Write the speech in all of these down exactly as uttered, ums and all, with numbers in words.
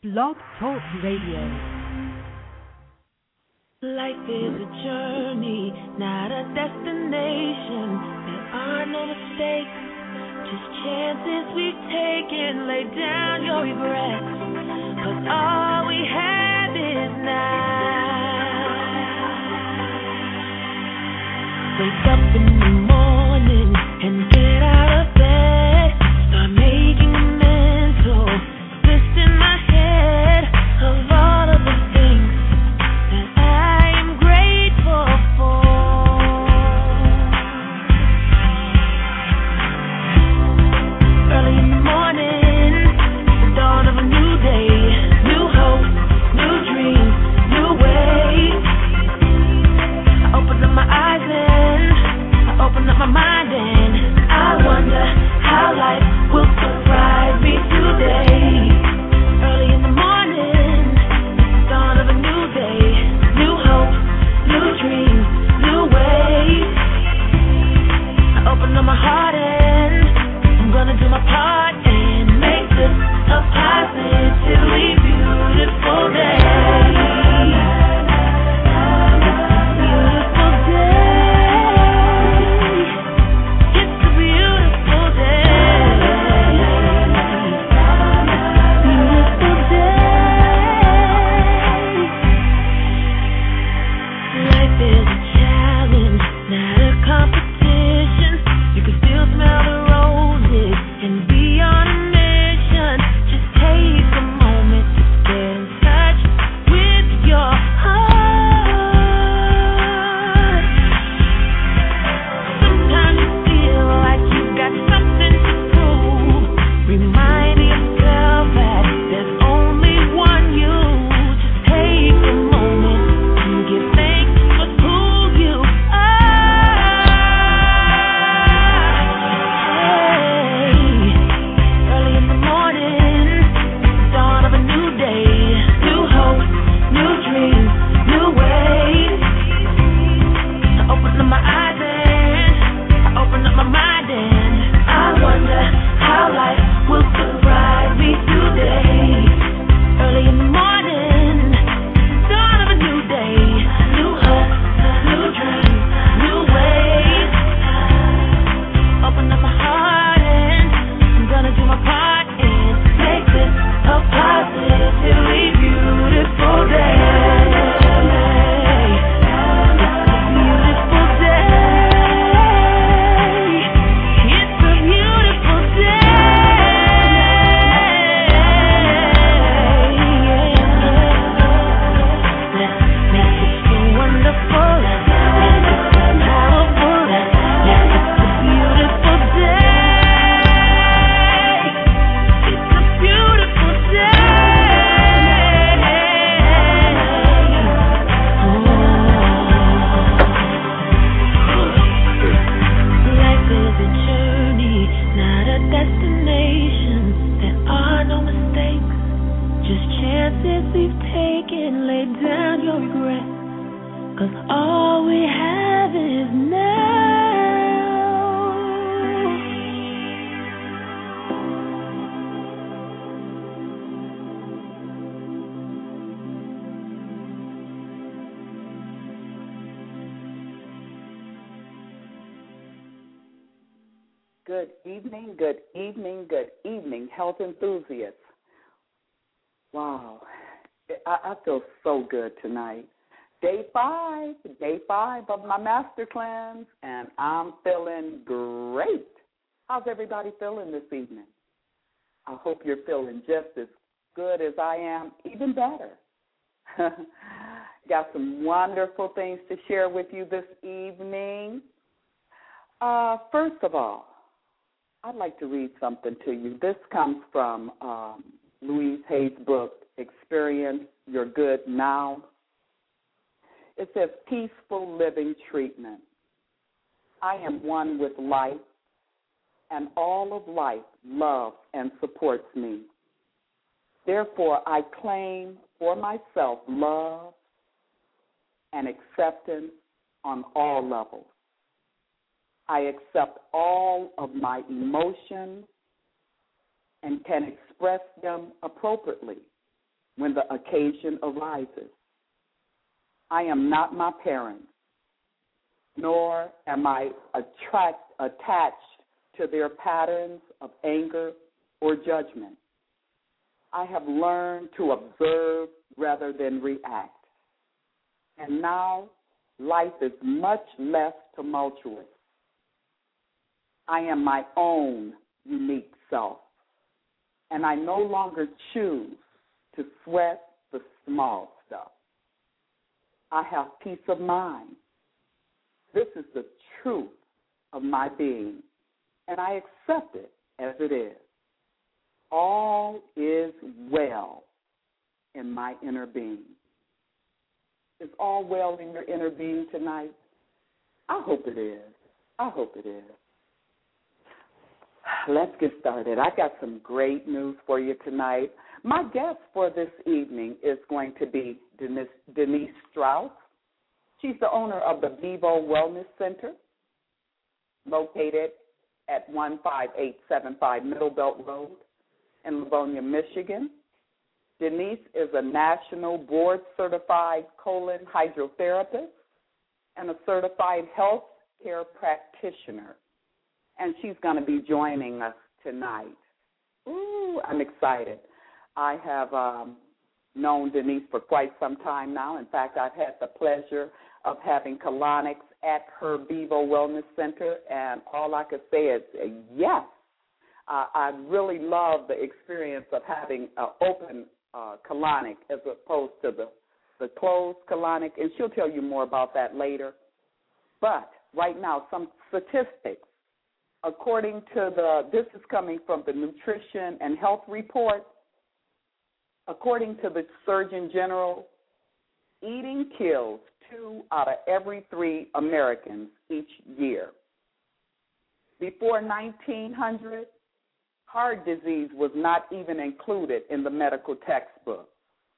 Blog Talk Radio. Life is a journey, not a destination. There are no mistakes, just chances we've taken. Lay down your regrets, 'cause all we have is now. Wake up in the morning and get out of bed. Start making a mental list in my head of all of the things that I am grateful for. Early in the morning, the dawn of a new day, new hope, new dreams, new ways. I open up my eyes and I open up my mind and I wonder how life will surprise me today. Early in the morning, the dawn of a new day, new hope, new dreams, new ways. I open up my heart and I'm gonna do my part and make this a positively beautiful day. Good evening, good evening, good evening, health enthusiasts. Wow, I, I feel so good tonight. Day five, day five of my master cleanse, and I'm feeling great. How's everybody feeling this evening? I hope you're feeling just as good as I am, even better. Got some wonderful things to share with you this evening. Uh, first of all, I'd like to read something to you. This comes from um, Louise Hay's book, Experience Your Good Now. It says, Peaceful Living Treatment. I am one with life, and all of life loves and supports me. Therefore, I claim for myself love and acceptance on all levels. I accept all of my emotions and can express them appropriately when the occasion arises. I am not my parents, nor am I attract, attached to their patterns of anger or judgment. I have learned to observe rather than react. And now life is much less tumultuous. I am my own unique self, and I no longer choose to sweat the small stuff. I have peace of mind. This is the truth of my being, and I accept it as it is. All is well in my inner being. Is all well in your inner being tonight? I hope it is. I hope it is. Let's get started. I got some great news for you tonight. My guest for this evening is going to be Denise, Denise Strauss. She's the owner of the Vivo Wellness Center, located at one five eight seven five Middle Belt Road in Livonia, Michigan. Denise is a national board-certified colon hydrotherapist and a certified health care practitioner, and she's going to be joining us tonight. Ooh, I'm excited. I have um, known Denise for quite some time now. In fact, I've had the pleasure of having colonics at her Vivo Wellness Center, and all I could say is yes. Uh, I really love the experience of having an open uh, colonic as opposed to the, the closed colonic, and she'll tell you more about that later. But right now, some statistics. According to the, this is coming from the Nutrition and Health Report, according to the Surgeon General, eating kills two out of every three Americans each year. Before nineteen hundred, heart disease was not even included in the medical textbook.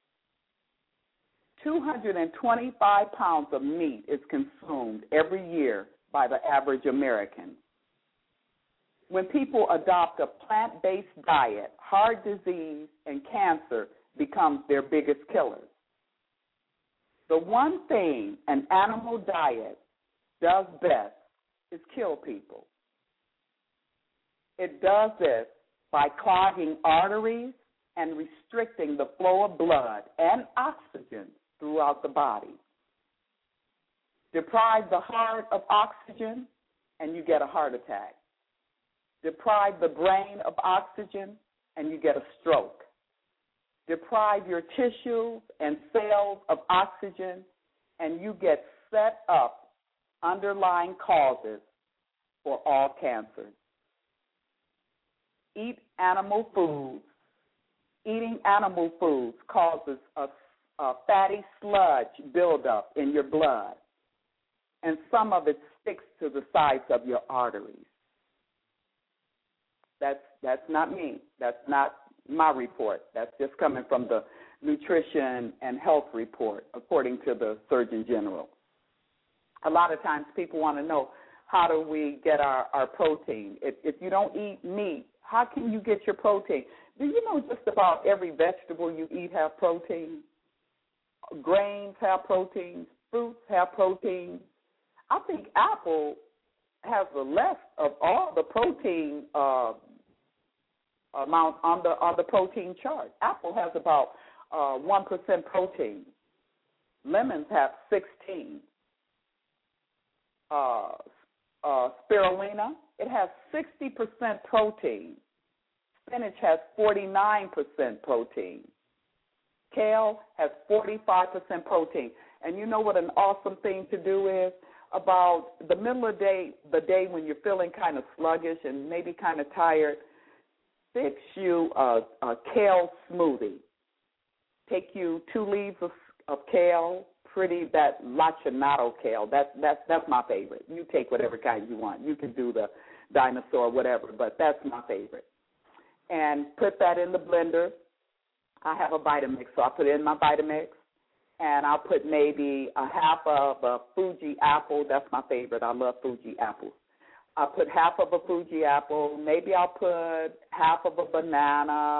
two hundred twenty-five pounds of meat is consumed every year by the average American. When people adopt a plant-based diet, heart disease and cancer becomes their biggest killers. The one thing an animal diet does best is kill people. It does this by clogging arteries and restricting the flow of blood and oxygen throughout the body. Deprive the heart of oxygen, and you get a heart attack. Deprive the brain of oxygen, and you get a stroke. Deprive your tissues and cells of oxygen, and you get set up underlying causes for all cancers. Eat animal foods. Eating animal foods causes a, a fatty sludge buildup in your blood, and some of it sticks to the sides of your arteries. That's that's not me. That's not my report. That's just coming from the Nutrition and Health Report, according to the Surgeon General. A lot of times people want to know, how do we get our, our protein? If, if you don't eat meat, how can you get your protein? Do you know just about every vegetable you eat have protein? Grains have protein. Fruits have protein. I think apple has the less of all the protein uh, amount on the on the protein chart. Apple has about uh, one percent protein. Lemons have sixteen. Uh, uh, spirulina, it has sixty percent protein. Spinach has forty-nine percent protein. Kale has forty-five percent protein. And you know what an awesome thing to do is? About the middle of the day, the day when you're feeling kind of sluggish and maybe kind of tired, fix you a, a kale smoothie. Take you two leaves of, of kale, pretty, that lacinato kale. That's, that's, that's my favorite. You take whatever kind you want. You can do the dinosaur, whatever, but that's my favorite. And put that in the blender. I have a Vitamix, so I put it in my Vitamix. And I'll put maybe a half of a Fuji apple. That's my favorite. I love Fuji apples. I'll put half of a Fuji apple. Maybe I'll put half of a banana,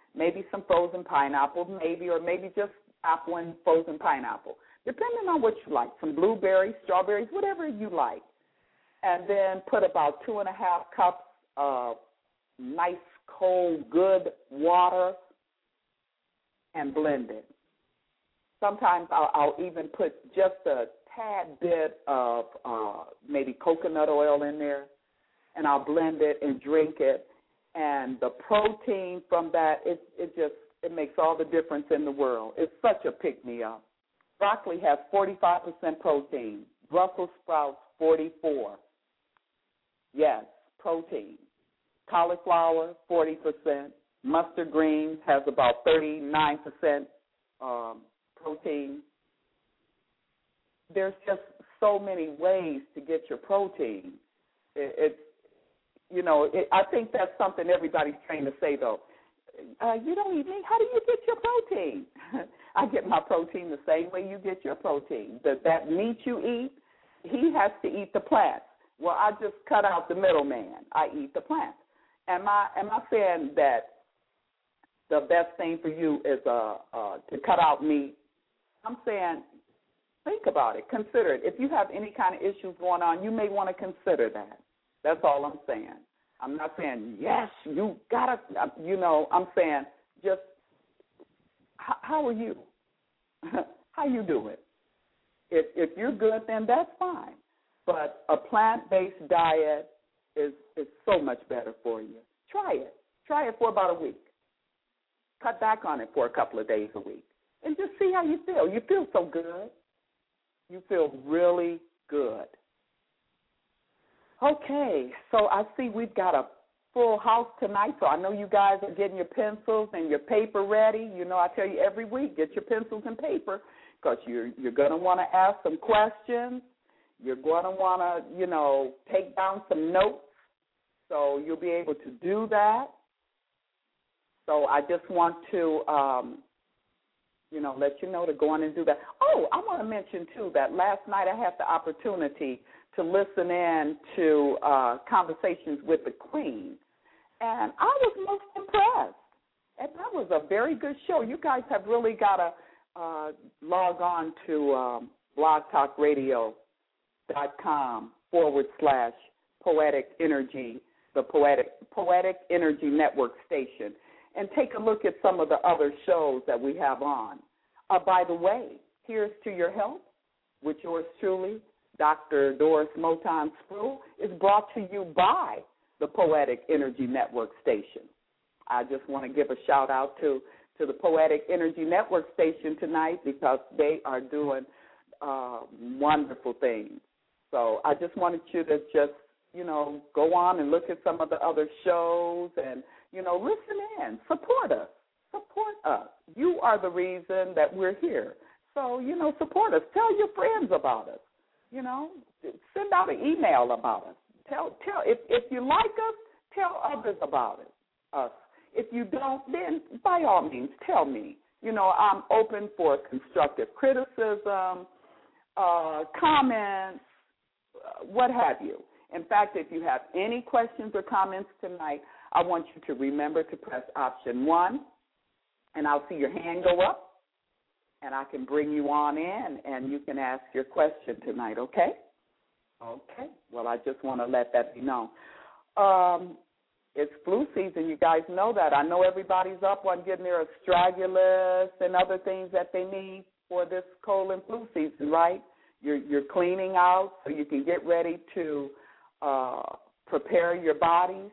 maybe some frozen pineapple, maybe, or maybe just apple and frozen pineapple, depending on what you like, some blueberries, strawberries, whatever you like. And then put about two and a half cups of nice, cold, good water and blend it. Sometimes I'll, I'll even put just a tad bit of uh, maybe coconut oil in there, and I'll blend it and drink it. And the protein from that, it, it just, it makes all the difference in the world. It's such a pick-me-up. Broccoli has forty-five percent protein. Brussels sprouts, forty-four. Yes, protein. Cauliflower, forty percent. Mustard greens has about thirty-nine percent um, protein. There's just so many ways to get your protein. It, it's, you know, it, I think that's something everybody's trained to say, though. Uh, you don't eat meat. How do you get your protein? I get my protein the same way you get your protein. The, that meat you eat, he has to eat the plants. Well, I just cut out the middleman. I eat the plants. Am I am I saying that the best thing for you is uh, uh, to cut out meat? I'm saying think about it. Consider it. If you have any kind of issues going on, you may want to consider that. That's all I'm saying. I'm not saying, yes, you got to, you know, I'm saying just how, how are you? How you doing? If, if you're good, then that's fine. But a plant-based diet is, is so much better for you. Try it. Try it for about a week. Cut back on it for a couple of days a week. And just see how you feel. You feel so good. You feel really good. Okay, so I see we've got a full house tonight, so I know you guys are getting your pencils and your paper ready. You know, I tell you every week, get your pencils and paper because you're, you're going to want to ask some questions. You're going to want to, you know, take down some notes, so you'll be able to do that. So I just want to, um, you know, let you know to go on and do that. Oh, I want to mention, too, that last night I had the opportunity to listen in to uh, conversations with the Queen, and I was most impressed. And that was a very good show. You guys have really got to uh, log on to um, blogtalkradio.com forward slash poetic energy, the poetic poetic energy network station, and take a look at some of the other shows that we have on. Uh, by the way, Here's to Your Health with yours truly, Doctor Doris Moton Sproul, is brought to you by the Poetic Energy Network Station. I just want to give a shout-out to, to the Poetic Energy Network Station tonight because they are doing uh, wonderful things. So I just wanted you to just, you know, go on and look at some of the other shows and, you know, listen in. Support us. Support us. You are the reason that we're here. So, you know, support us. Tell your friends about us. You know, send out an email about us. Tell, tell if, if you like us, tell others about it, us. If you don't, then by all means, tell me. You know, I'm open for constructive criticism, uh, comments, uh, what have you. In fact, if you have any questions or comments tonight, I want you to remember to press option one, and I'll see your hand go up. And I can bring you on in, and you can ask your question tonight, okay? Okay. Well, I just want to let that be known. Um, it's flu season. You guys know that. I know everybody's up on getting their astragalus and other things that they need for this cold and flu season, right? You're, you're cleaning out so you can get ready to uh, prepare your bodies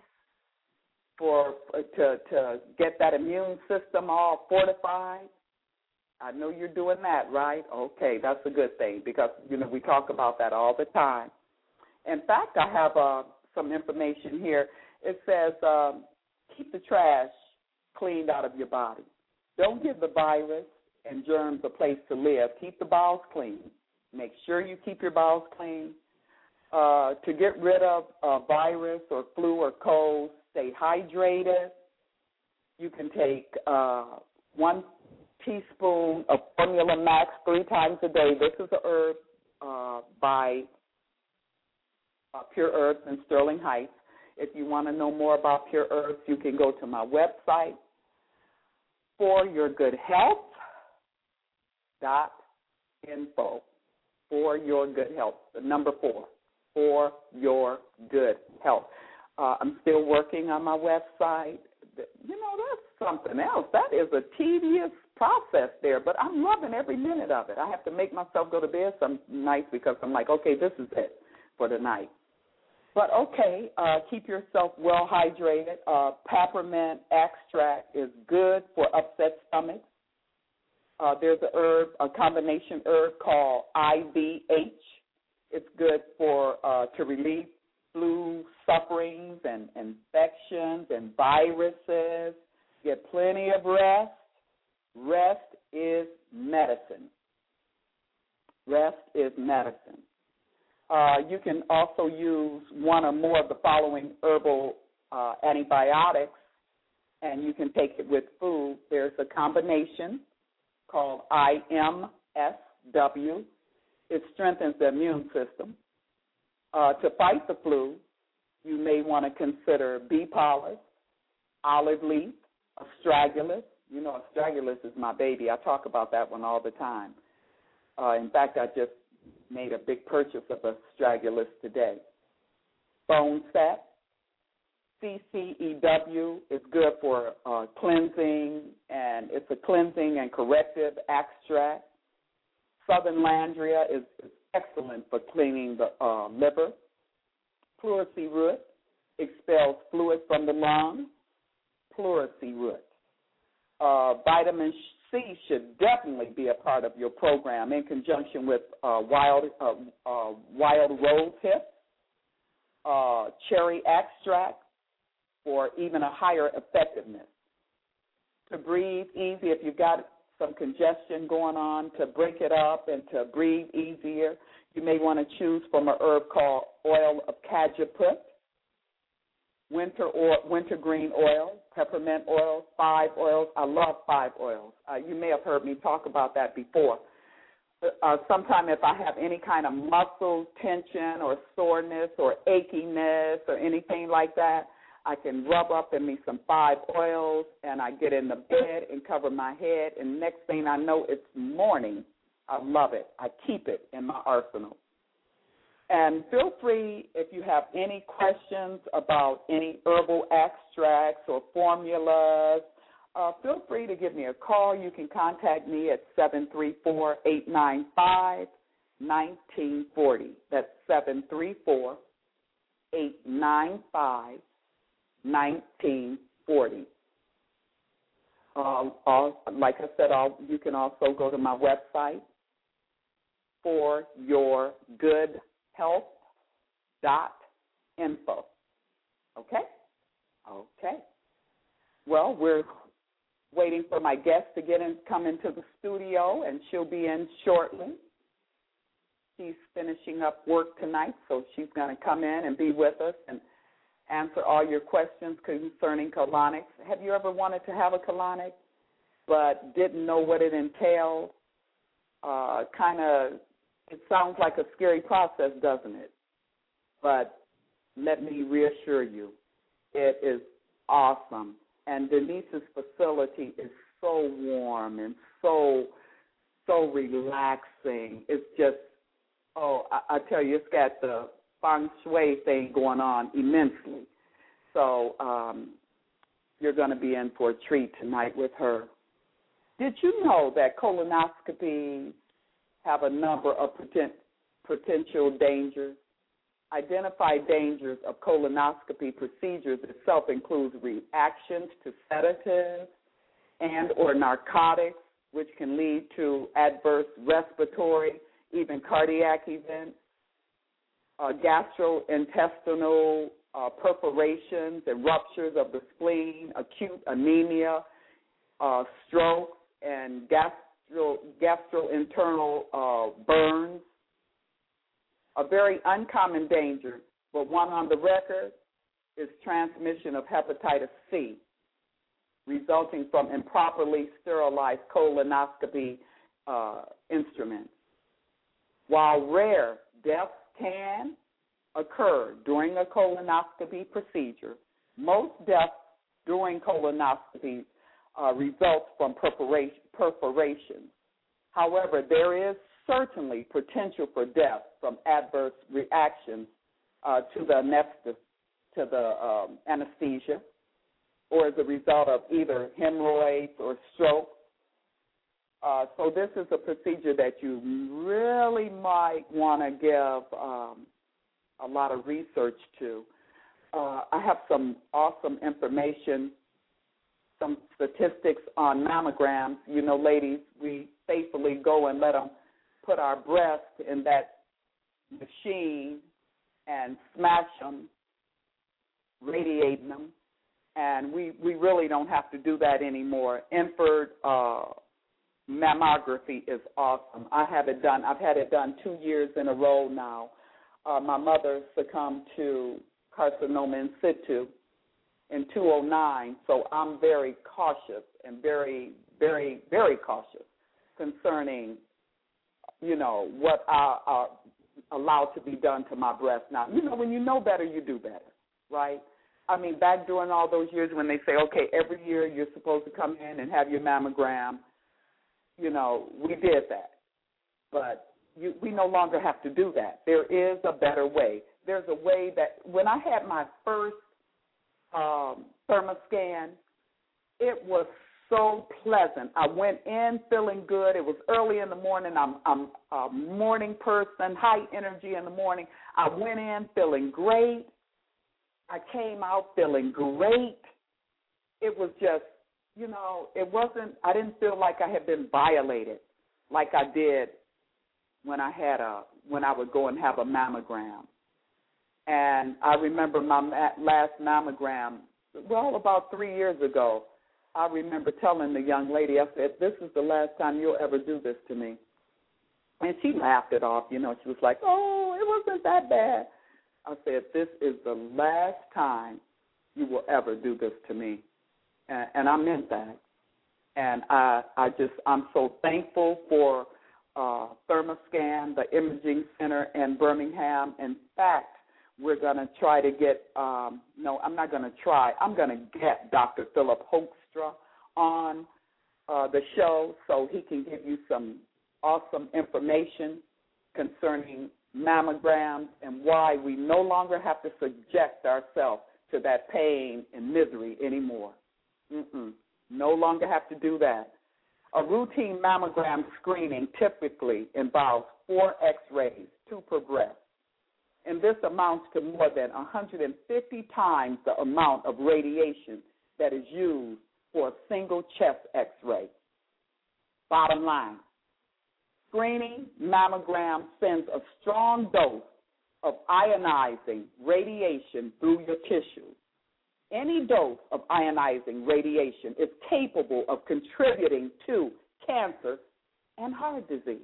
for to, to get that immune system all fortified. I know you're doing that, right? Okay, that's a good thing because, you know, we talk about that all the time. In fact, I have uh, some information here. It says um, keep the trash cleaned out of your body. Don't give the virus and germs a place to live. Keep the bowels clean. Make sure you keep your bowels clean. Uh, to get rid of a virus or flu or cold, stay hydrated. You can take uh, one teaspoon of Formula Max three times a day. This is a herb uh, by uh, Pure Herbs in Sterling Heights. If you want to know more about Pure Herbs, you can go to my website, for your good health dot info. For your good health. The number four. For your good health. Uh, I'm still working on my website. You know, that's something else. That is a tedious process there, but I'm loving every minute of it. I have to make myself go to bed some nights because I'm like, okay, this is it for the night. But, okay, uh, keep yourself well hydrated. Uh, peppermint extract is good for upset stomachs. Uh, there's a herb, a combination herb called I V H. It's good for uh, to relieve flu sufferings and infections and viruses. Get plenty of rest. Rest is medicine. Rest is medicine. Uh, you can also use one or more of the following herbal uh, antibiotics, and you can take it with food. There's a combination called I M S W. It strengthens the immune system. Uh, to fight the flu, you may want to consider bee pollen, olive leaf, astragalus. You know, astragalus is my baby. I talk about that one all the time. Uh, in fact, I just made a big purchase of astragalus today. Bone set. C C E W is good for uh, cleansing, and it's a cleansing and corrective extract. Southern Landria is, is excellent for cleaning the uh, liver. Pleurisy root expels fluid from the lungs. Pleurisy root. Uh, vitamin C should definitely be a part of your program in conjunction with uh, wild uh, uh, wild rose hip, uh, cherry extract, for even a higher effectiveness. To breathe easy, if you've got some congestion going on, to break it up and to breathe easier, you may want to choose from a herb called oil of cajeput, winter oil, wintergreen oil, peppermint oil, five oils. I love five oils. Uh, you may have heard me talk about that before. Uh, sometime if I have any kind of muscle tension or soreness or achiness or anything like that, I can rub up in me some five oils, and I get in the bed and cover my head, and next thing I know, it's morning. I love it. I keep it in my arsenal. And feel free, if you have any questions about any herbal extracts or formulas, uh, feel free to give me a call. You can contact me at seven three four, eight nine five, one nine four zero. That's seven three four, eight nine five, nineteen forty. Uh, uh, like I said, I'll, you can also go to my website for your good health dot info. Okay? Okay. Well, we're waiting for my guest to get in, come into the studio, and she'll be in shortly. She's finishing up work tonight, so she's going to come in and be with us and answer all your questions concerning colonics. Have you ever wanted to have a colonic but didn't know what it entailed? Uh, kind of, it sounds like a scary process, doesn't it? But let me reassure you, it is awesome. And Denise's facility is so warm and so, so relaxing. It's just, oh, I, I tell you, it's got the feng shui thing going on immensely. So um, you're going to be in for a treat tonight with her. Did you know that colonoscopies have a number of poten- potential dangers? Identified dangers of colonoscopy procedures itself includes reactions to sedatives and or narcotics, which can lead to adverse respiratory, even cardiac events. Uh, gastrointestinal uh, perforations and ruptures of the spleen, acute anemia, uh, stroke, and gastro, gastrointestinal uh, burns. A very uncommon danger, but one on the record, is transmission of hepatitis C, resulting from improperly sterilized colonoscopy uh, instruments. While rare, deaths can occur during a colonoscopy procedure. Most deaths during colonoscopy uh, results from perforation, perforation. However, there is certainly potential for death from adverse reactions uh, to the anesthesia, to the um, anesthesia, or as a result of either hemorrhoids or stroke. Uh, so this is a procedure that you really might want to give um, a lot of research to. Uh, I have some awesome information, some statistics on mammograms. You know, ladies, we faithfully go and let them put our breast in that machine and smash them, radiating them, and we, we really don't have to do that anymore. Infrared uh, mammography is awesome. I have it done. I've had it done two years in a row now. Uh, my mother succumbed to carcinoma in situ in two thousand nine, so I'm very cautious and very, very, very cautious concerning, you know, what I are allowed to be done to my breast. Now, you know, when you know better, you do better, right? I mean, back during all those years when they say, okay, every year you're supposed to come in and have your mammogram, you know, we did that. But you, we no longer have to do that. There is a better way. There's a way that when I had my first um, thermoscan, it was so pleasant. I went in feeling good. It was early in the morning. I'm, I'm a morning person, high energy in the morning. I went in feeling great. I came out feeling great. It was just, you know, it wasn't, I didn't feel like I had been violated like I did when I had a, when I would go and have a mammogram. And I remember my ma- last mammogram, well, about three years ago, I remember telling the young lady, I said, this is the last time you'll ever do this to me. And she laughed it off, you know, she was like, oh, it wasn't that bad. I said, this is the last time you will ever do this to me. And, and I meant that. And I, I just, I'm so thankful for uh, Thermoscan, the imaging center in Birmingham. In fact, we're going to try to get, um, no, I'm not going to try. I'm going to get Doctor Philip Hoekstra on uh, the show so he can give you some awesome information concerning mammograms and why we no longer have to subject ourselves to that pain and misery anymore. Mm-mm. No longer have to do that. A routine mammogram screening typically involves four X-rays, two per breast. And this amounts to more than one hundred fifty times the amount of radiation that is used for a single chest X-ray. Bottom line, screening mammogram sends a strong dose of ionizing radiation through your tissues. Any dose of ionizing radiation is capable of contributing to cancer and heart disease.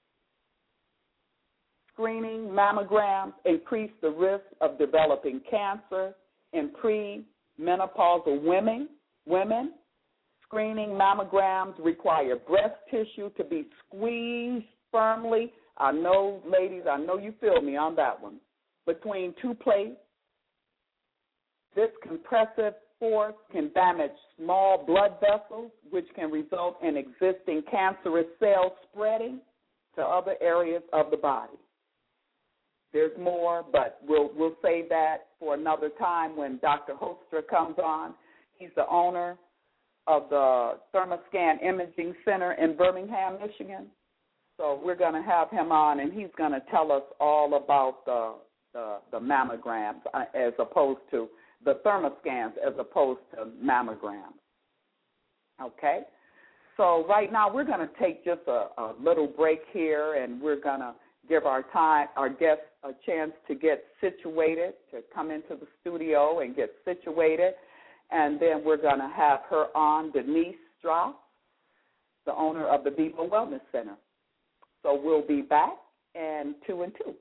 Screening mammograms increase the risk of developing cancer in premenopausal women. Women. Screening mammograms require breast tissue to be squeezed firmly. I know, ladies, I know you feel me on that one. Between two plates. This compressive force can damage small blood vessels, which can result in existing cancerous cells spreading to other areas of the body. There's more, but we'll we'll save that for another time when Doctor Hoekstra comes on. He's the owner of the Thermoscan Imaging Center in Birmingham, Michigan. So we're going to have him on, and he's going to tell us all about the, the, the mammograms uh, as opposed to the thermoscans as opposed to mammograms. Okay? So right now we're going to take just a, a little break here, and we're going to give our time, our guests a chance to get situated, to come into the studio and get situated. And then we're going to have her on, Denise Strauss, the owner of the Viva Wellness Center. So we'll be back in two and two.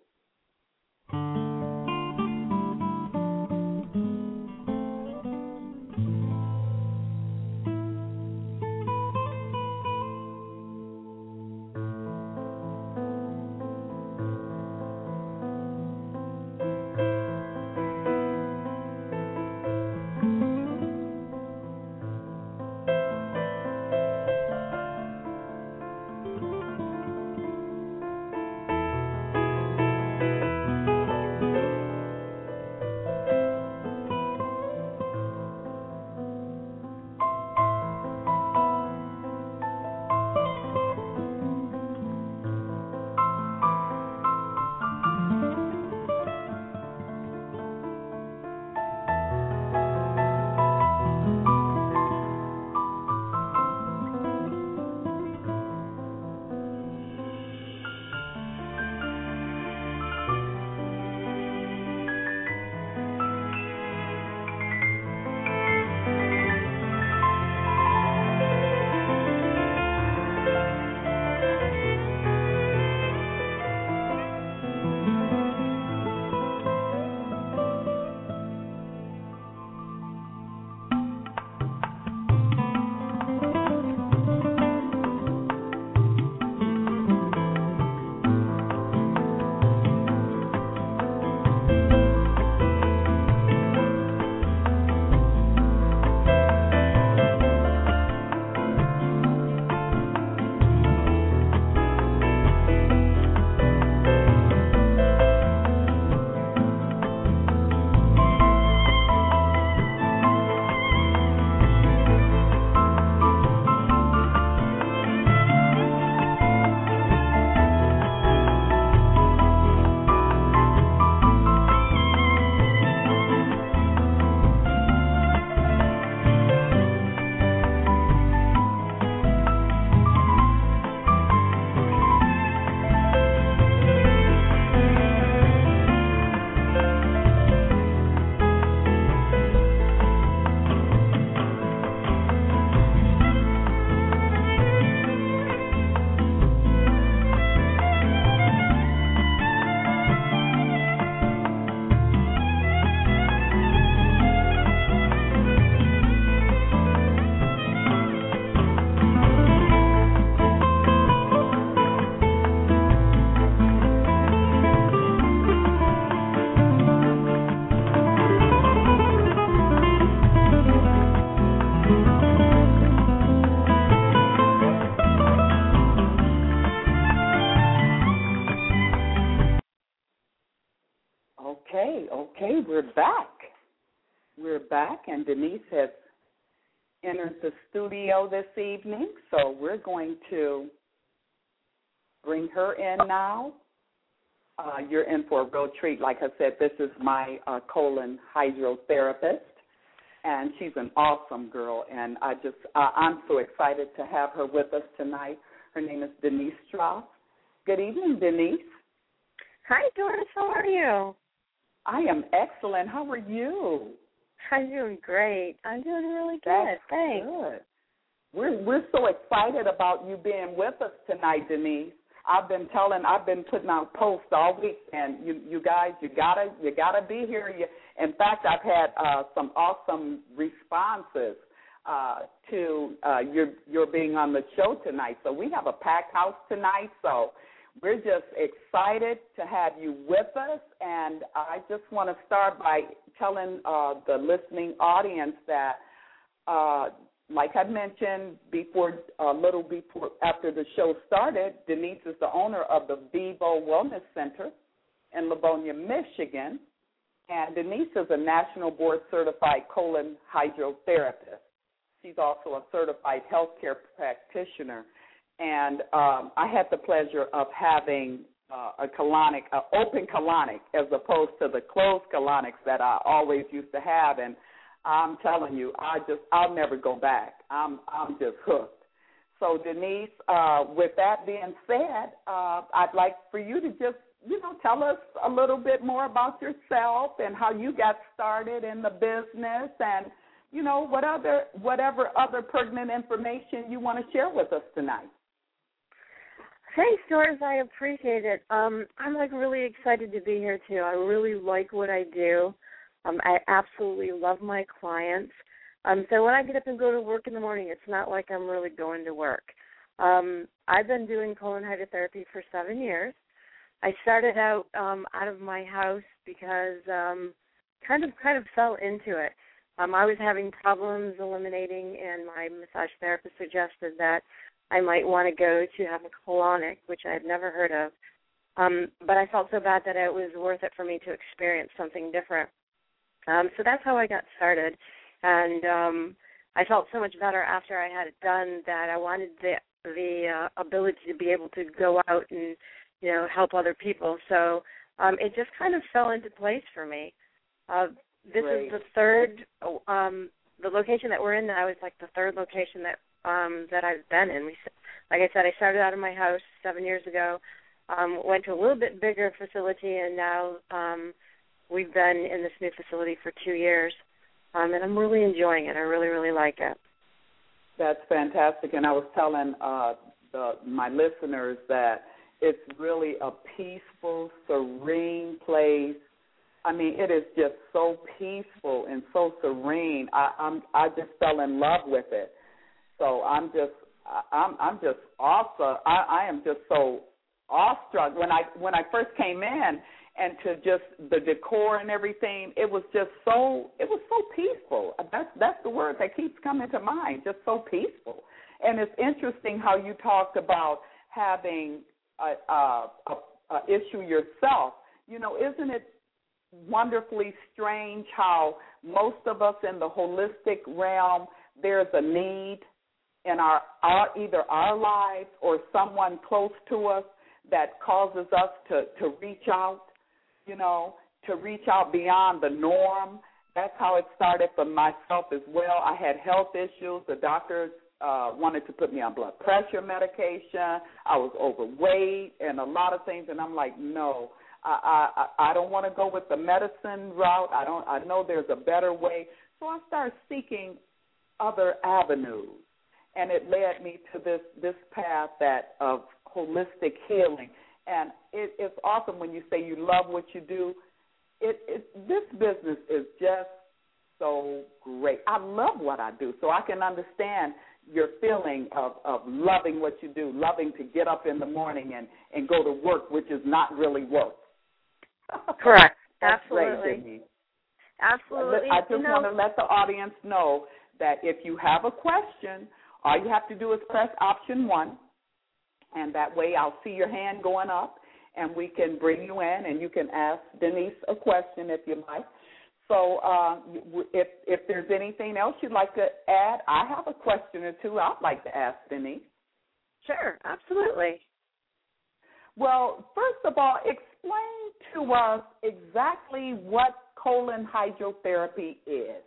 we're back. We're back, and Denise has entered the studio this evening, so we're going to bring her in now. Uh, you're in for a real treat. Like I said, this is my uh, colon hydrotherapist, and she's an awesome girl, and I just, uh, I'm so excited to have her with us tonight. Her name is Denise Strauss. Good evening, Denise. Hi, Doris. How are you? I am excellent. How are you? I'm doing great. I'm doing really good. That's Thanks. Good. We're we're so excited about you being with us tonight, Denise. I've been telling, I've been putting out posts all week, and you you guys, you gotta you gotta be here. You, in fact, I've had uh, some awesome responses uh, to uh, your your being on the show tonight. So we have a packed house tonight. So we're just excited to have you with us, and I just want to start by telling uh, the listening audience that, uh, like I mentioned before, a little before after the show started, Denise is the owner of the Vivo Wellness Center in Livonia, Michigan, and Denise is a national board certified colon hydrotherapist. She's also a certified healthcare practitioner. And um, I had the pleasure of having uh, a colonic, an open colonic, as opposed to the closed colonics that I always used to have. And I'm telling you, I just, I'll never go back. I'm, I'm just hooked. So Denise, uh, with that being said, uh, I'd like for you to just, you know, tell us a little bit more about yourself and how you got started in the business, and you know, what other, whatever other pertinent information you want to share with us tonight. Thanks, Doris. I appreciate it. Um, I'm like really excited to be here too. I really like what I do. Um, I absolutely love my clients. Um, so when I get up and go to work in the morning, it's not like I'm really going to work. Um, I've been doing colon hydrotherapy for seven years. I started out um, out of my house because um, kind of kind of fell into it. Um, I was having problems eliminating, and my massage therapist suggested that I might want to go to have a colonic, which I had never heard of. Um, but I felt so bad that it was worth it for me to experience something different. Um, so that's how I got started. And um, I felt so much better after I had it done that I wanted the the uh, ability to be able to go out and, you know, help other people. So um, it just kind of fell into place for me. Uh, this Great. is the third, um, the location that we're in now is like the third location that um, that I've been in. We, like I said, I started out of my house seven years ago, um, went to a little bit bigger facility, and now um, we've been in this new facility for two years. Um, and I'm really enjoying it. I really, really like it. That's fantastic. And I was telling uh, the, my listeners that it's really a peaceful, serene place. I mean, it is just so peaceful and so serene. I, I'm, I just fell in love with it. So I'm just, I'm, I'm just awesome. I, I am just so awestruck when I when I first came in, and to just the decor and everything. It was just so, it was so peaceful. That's that's the word that keeps coming to mind. Just so peaceful. And it's interesting how you talked about having a, a, a, a issue yourself. You know, isn't it wonderfully strange how most of us in the holistic realm, there's a need in our, our either our lives or someone close to us that causes us to, to reach out, you know, to reach out beyond the norm. That's how it started for myself as well. I had health issues. The doctors uh, wanted to put me on blood pressure medication. I was overweight and a lot of things, and I'm like, no. I, I I don't want to go with the medicine route. I don't. I know there's a better way. So I started seeking other avenues, and it led me to this this path that of holistic healing. And it, it's awesome when you say you love what you do. It, it this business is just so great. I love what I do, so I can understand your feeling of, of loving what you do, loving to get up in the morning and, and go to work, which is not really work. Correct. That's Absolutely. Great, Absolutely. I just you know, want to let the audience know that if you have a question, all you have to do is press option one, and that way I'll see your hand going up, and we can bring you in, and you can ask Denise a question if you like. So uh, if if there's anything else you'd like to add, I have a question or two I'd like to ask Denise. Sure, absolutely. Well, first of all, explain to us exactly what colon hydrotherapy is.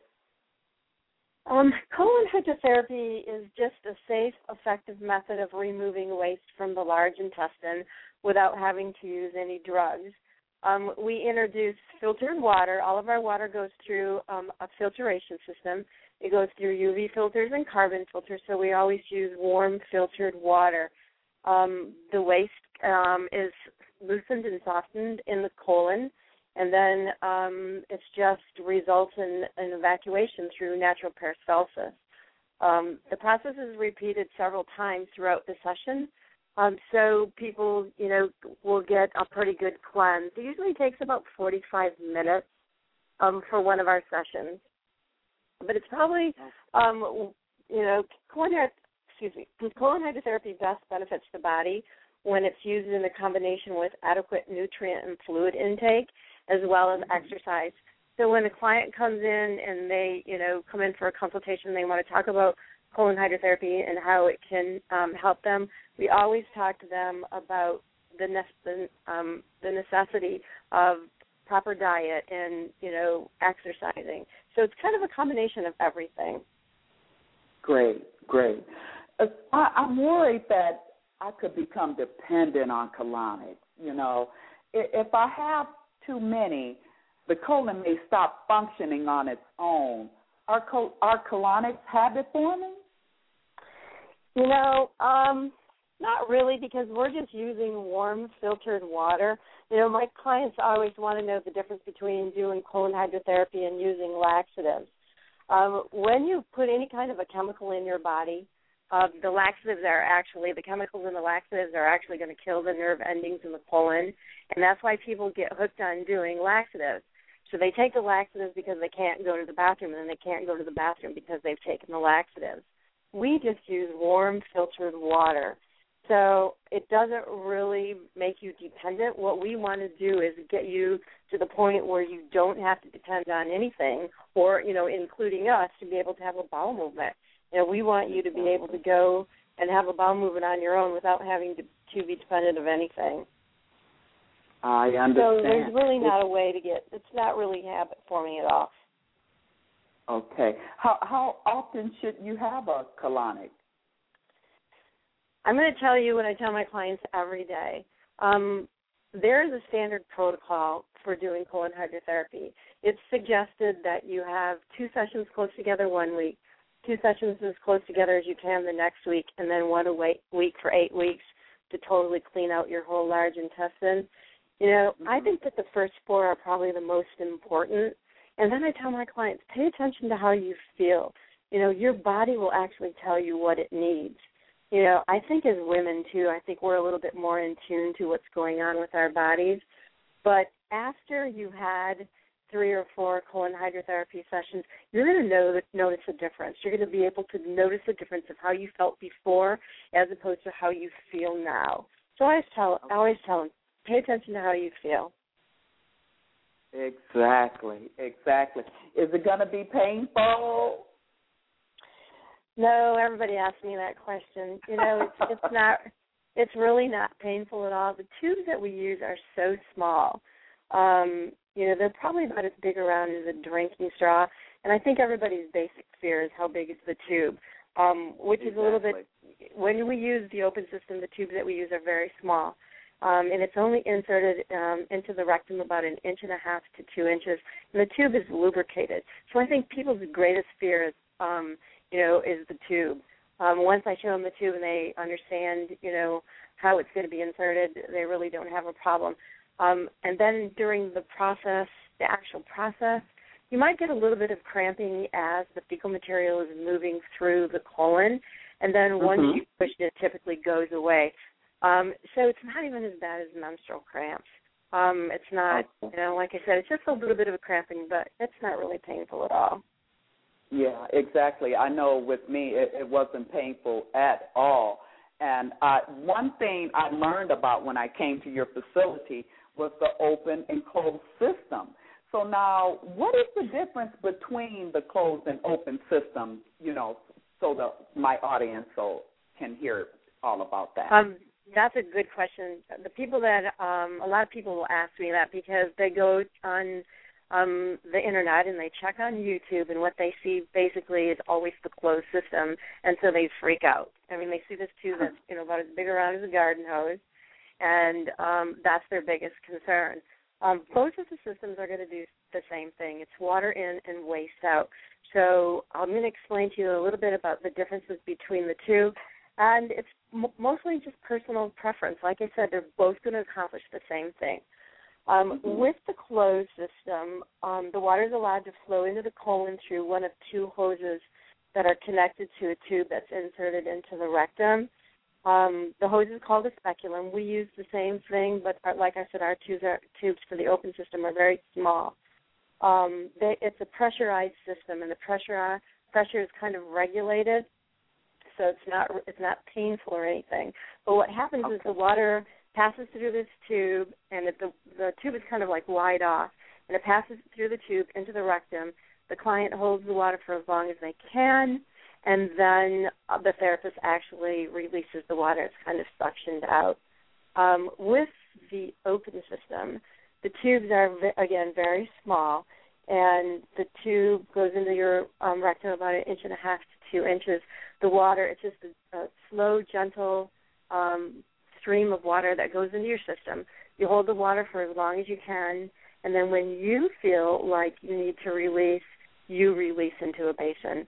Um, colon hydrotherapy is just a safe, effective method of removing waste from the large intestine without having to use any drugs. Um, we introduce filtered water. All of our water goes through um, a filtration system. It goes through U V filters and carbon filters, so we always use warm filtered water. Um, the waste um, is loosened and softened in the colon, and then um, it just results in an evacuation through natural peristalsis. Um, the process is repeated several times throughout the session. Um, so people, you know, will get a pretty good cleanse. It usually takes about forty-five minutes um, for one of our sessions. But it's probably, um, you know, colon, excuse me, colon hydrotherapy best benefits the body when it's used in a combination with adequate nutrient and fluid intake as well as exercise. So when a client comes in and they, you know, come in for a consultation, they want to talk about colon hydrotherapy and how it can um, help them, we always talk to them about the, ne- um, the necessity of proper diet and, you know, exercising. So it's kind of a combination of everything. Great, great. Uh, I, I'm worried that I could become dependent on colonics. You know, if, if I have too many, the colon may stop functioning on its own. Are, col- are colonics habit forming? You know, um, not really, because we're just using warm filtered water. You know, my clients always want to know the difference between doing colon hydrotherapy and using laxatives. Um, when you put any kind of a chemical in your body, uh, the laxatives are actually, the chemicals in the laxatives are actually going to kill the nerve endings in the colon, and that's why people get hooked on doing laxatives. So they take the laxatives because they can't go to the bathroom, and then they can't go to the bathroom because they've taken the laxatives. We just use warm filtered water. So it doesn't really make you dependent. What we want to do is get you to the point where you don't have to depend on anything, or, you know, including us, to be able to have a bowel movement. You know, we want you to be able to go and have a bowel movement on your own without having to, to be dependent of anything. I understand. So there's really not a way to get, it's not really habit forming at all. Okay. How how often should you have a colonic? I'm going to tell you what I tell my clients every day. Um, there is a standard protocol for doing colon hydrotherapy. It's suggested that you have two sessions close together one week, two sessions as close together as you can the next week, and then one a week for eight weeks to totally clean out your whole large intestine. You know, mm-hmm. I think that the first four are probably the most important. And then I tell my clients, pay attention to how you feel. You know, your body will actually tell you what it needs. You know, I think as women, too, I think we're a little bit more in tune to what's going on with our bodies. But after you had three or four colon hydrotherapy sessions, you're going to know that, notice a difference. You're going to be able to notice the difference of how you felt before as opposed to how you feel now. So I always tell, I always tell them, pay attention to how you feel. Exactly, exactly. Is it going to be painful? No, everybody asks me that question. You know, it's it's not. It's really not painful at all. The tubes that we use are so small. Um, you know, they're probably about as big around as a drinking straw. And I think everybody's basic fear is how big is the tube, um, which exactly. is a little bit. When we use the open system, the tubes that we use are very small. Um, and it's only inserted um, into the rectum about an inch and a half to two inches, and the tube is lubricated. So I think people's greatest fear is, um, you know, is the tube. Um, once I show them the tube and they understand, you know, how it's going to be inserted, they really don't have a problem. Um, and then during the process, the actual process, you might get a little bit of cramping as the fecal material is moving through the colon, and then mm-hmm. once you push it, it typically goes away. Um, so it's not even as bad as menstrual cramps. Um, it's not, you know, like I said, it's just a little bit of a cramping, but it's not really painful at all. Yeah, exactly. I know with me it, it wasn't painful at all. And uh, one thing I learned about when I came to your facility was the open and closed system. So now, what is the difference between the closed and open system, you know, so that my audience so can hear all about that? Um, that's a good question. The people that, um, a lot of people will ask me that because they go on um, the Internet and they check on YouTube, and what they see basically is always the closed system, and so they freak out. I mean, they see this tube that's, you know, about as big around as a garden hose, and um, that's their biggest concern. Um, both of the systems are going to do the same thing. It's water in and waste out. So I'm going to explain to you a little bit about the differences between the two, and it's m- mostly just personal preference. Like I said, they're both going to accomplish the same thing. Um, with the closed system, um, the water is allowed to flow into the colon through one of two hoses that are connected to a tube that's inserted into the rectum. Um, the hose is called a speculum. We use the same thing, but our, like I said, our tubes, are, tubes for the open system are very small. Um, they, it's a pressurized system, and the pressure pressure is kind of regulated, so it's not it's not painful or anything. But what happens okay. is the water passes through this tube, and it, the the tube is kind of like wide off, and it passes through the tube into the rectum. The client holds the water for as long as they can, and then uh, the therapist actually releases the water. It's kind of suctioned out. Um, with the open system, the tubes are, again, very small, and the tube goes into your um, rectum about an inch and a half to two inches. The water, it's just a, a slow, gentle um, stream of water that goes into your system. You hold the water for as long as you can, and then when you feel like you need to release, you release into a basin.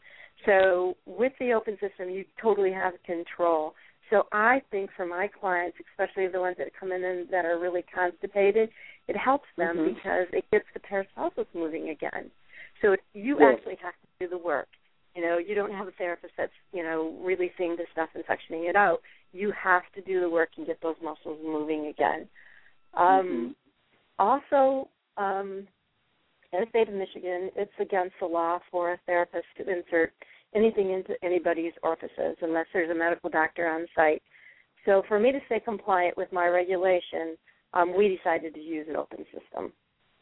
So with the open system, you totally have control. So I think for my clients, especially the ones that come in and that are really constipated, it helps them mm-hmm. because it gets the paracelsus moving again. So it, you yes. actually have to do the work. You know, you don't have a therapist that's, you know, releasing the stuff and suctioning it out. You have to do the work and get those muscles moving again. Um, mm-hmm. Also, um, in the state of Michigan, it's against the law for a therapist to insert anything into anybody's orifices unless there's a medical doctor on site. So for me to stay compliant with my regulation, um, we decided to use an open system.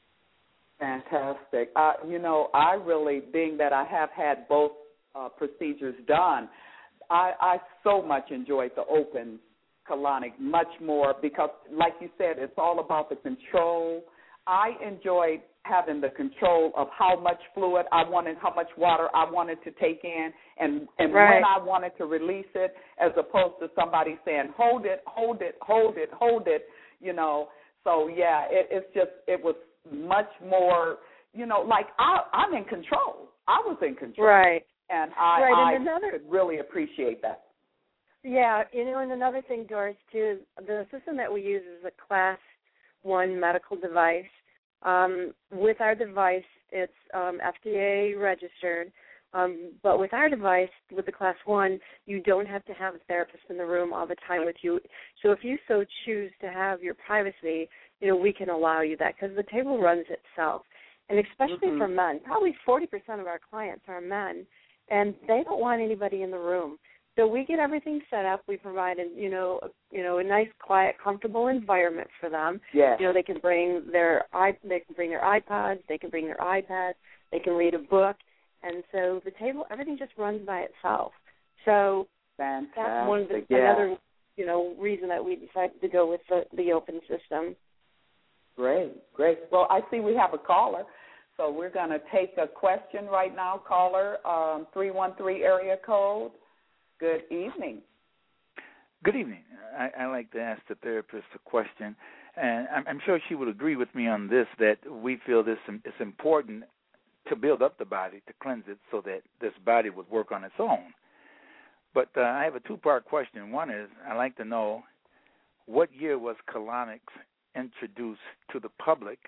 Fantastic. Uh, you know, I really, being that I have had both uh, procedures done, I, I so much enjoyed the open colonic much more because, like you said, it's all about the control. I enjoyed having the control of how much fluid I wanted, how much water I wanted to take in, and, and right. when I wanted to release it, as opposed to somebody saying, hold it, hold it, hold it, hold it, you know. So, yeah, it, it's just, it was much more, you know, like I, I'm in control. I was in control. Right. And I, right. I and another, could really appreciate that. Yeah, you know, and another thing, Doris, too, the system that we use is a class one medical device. Um, with our device, it's um, F D A registered, um, but with our device, with the class one, you don't have to have a therapist in the room all the time with you. So if you so choose to have your privacy, you know, we can allow you that because the table runs itself. And especially mm-hmm. for men, probably forty percent of our clients are men, and they don't want anybody in the room. So we get everything set up. We provide, a, you know, a, you know, a nice, quiet, comfortable environment for them. Yes. You know, they can bring their i they can bring their iPods, they can bring their iPads, they can read a book, and so the table, everything just runs by itself. So Fantastic. that's one of the, yeah. another, you know, reason that we decided to go with the, the open system. Great, great. Well, I see we have a caller, so we're going to take a question right now. Caller, um, three one three area code. Good evening. Good evening. I, I like to ask the therapist a question, and I'm, I'm sure she would agree with me on this, that we feel this it's important to build up the body, to cleanse it so that this body would work on its own. But uh, I have a two-part question. One is I'd like to know what year was colonics introduced to the public,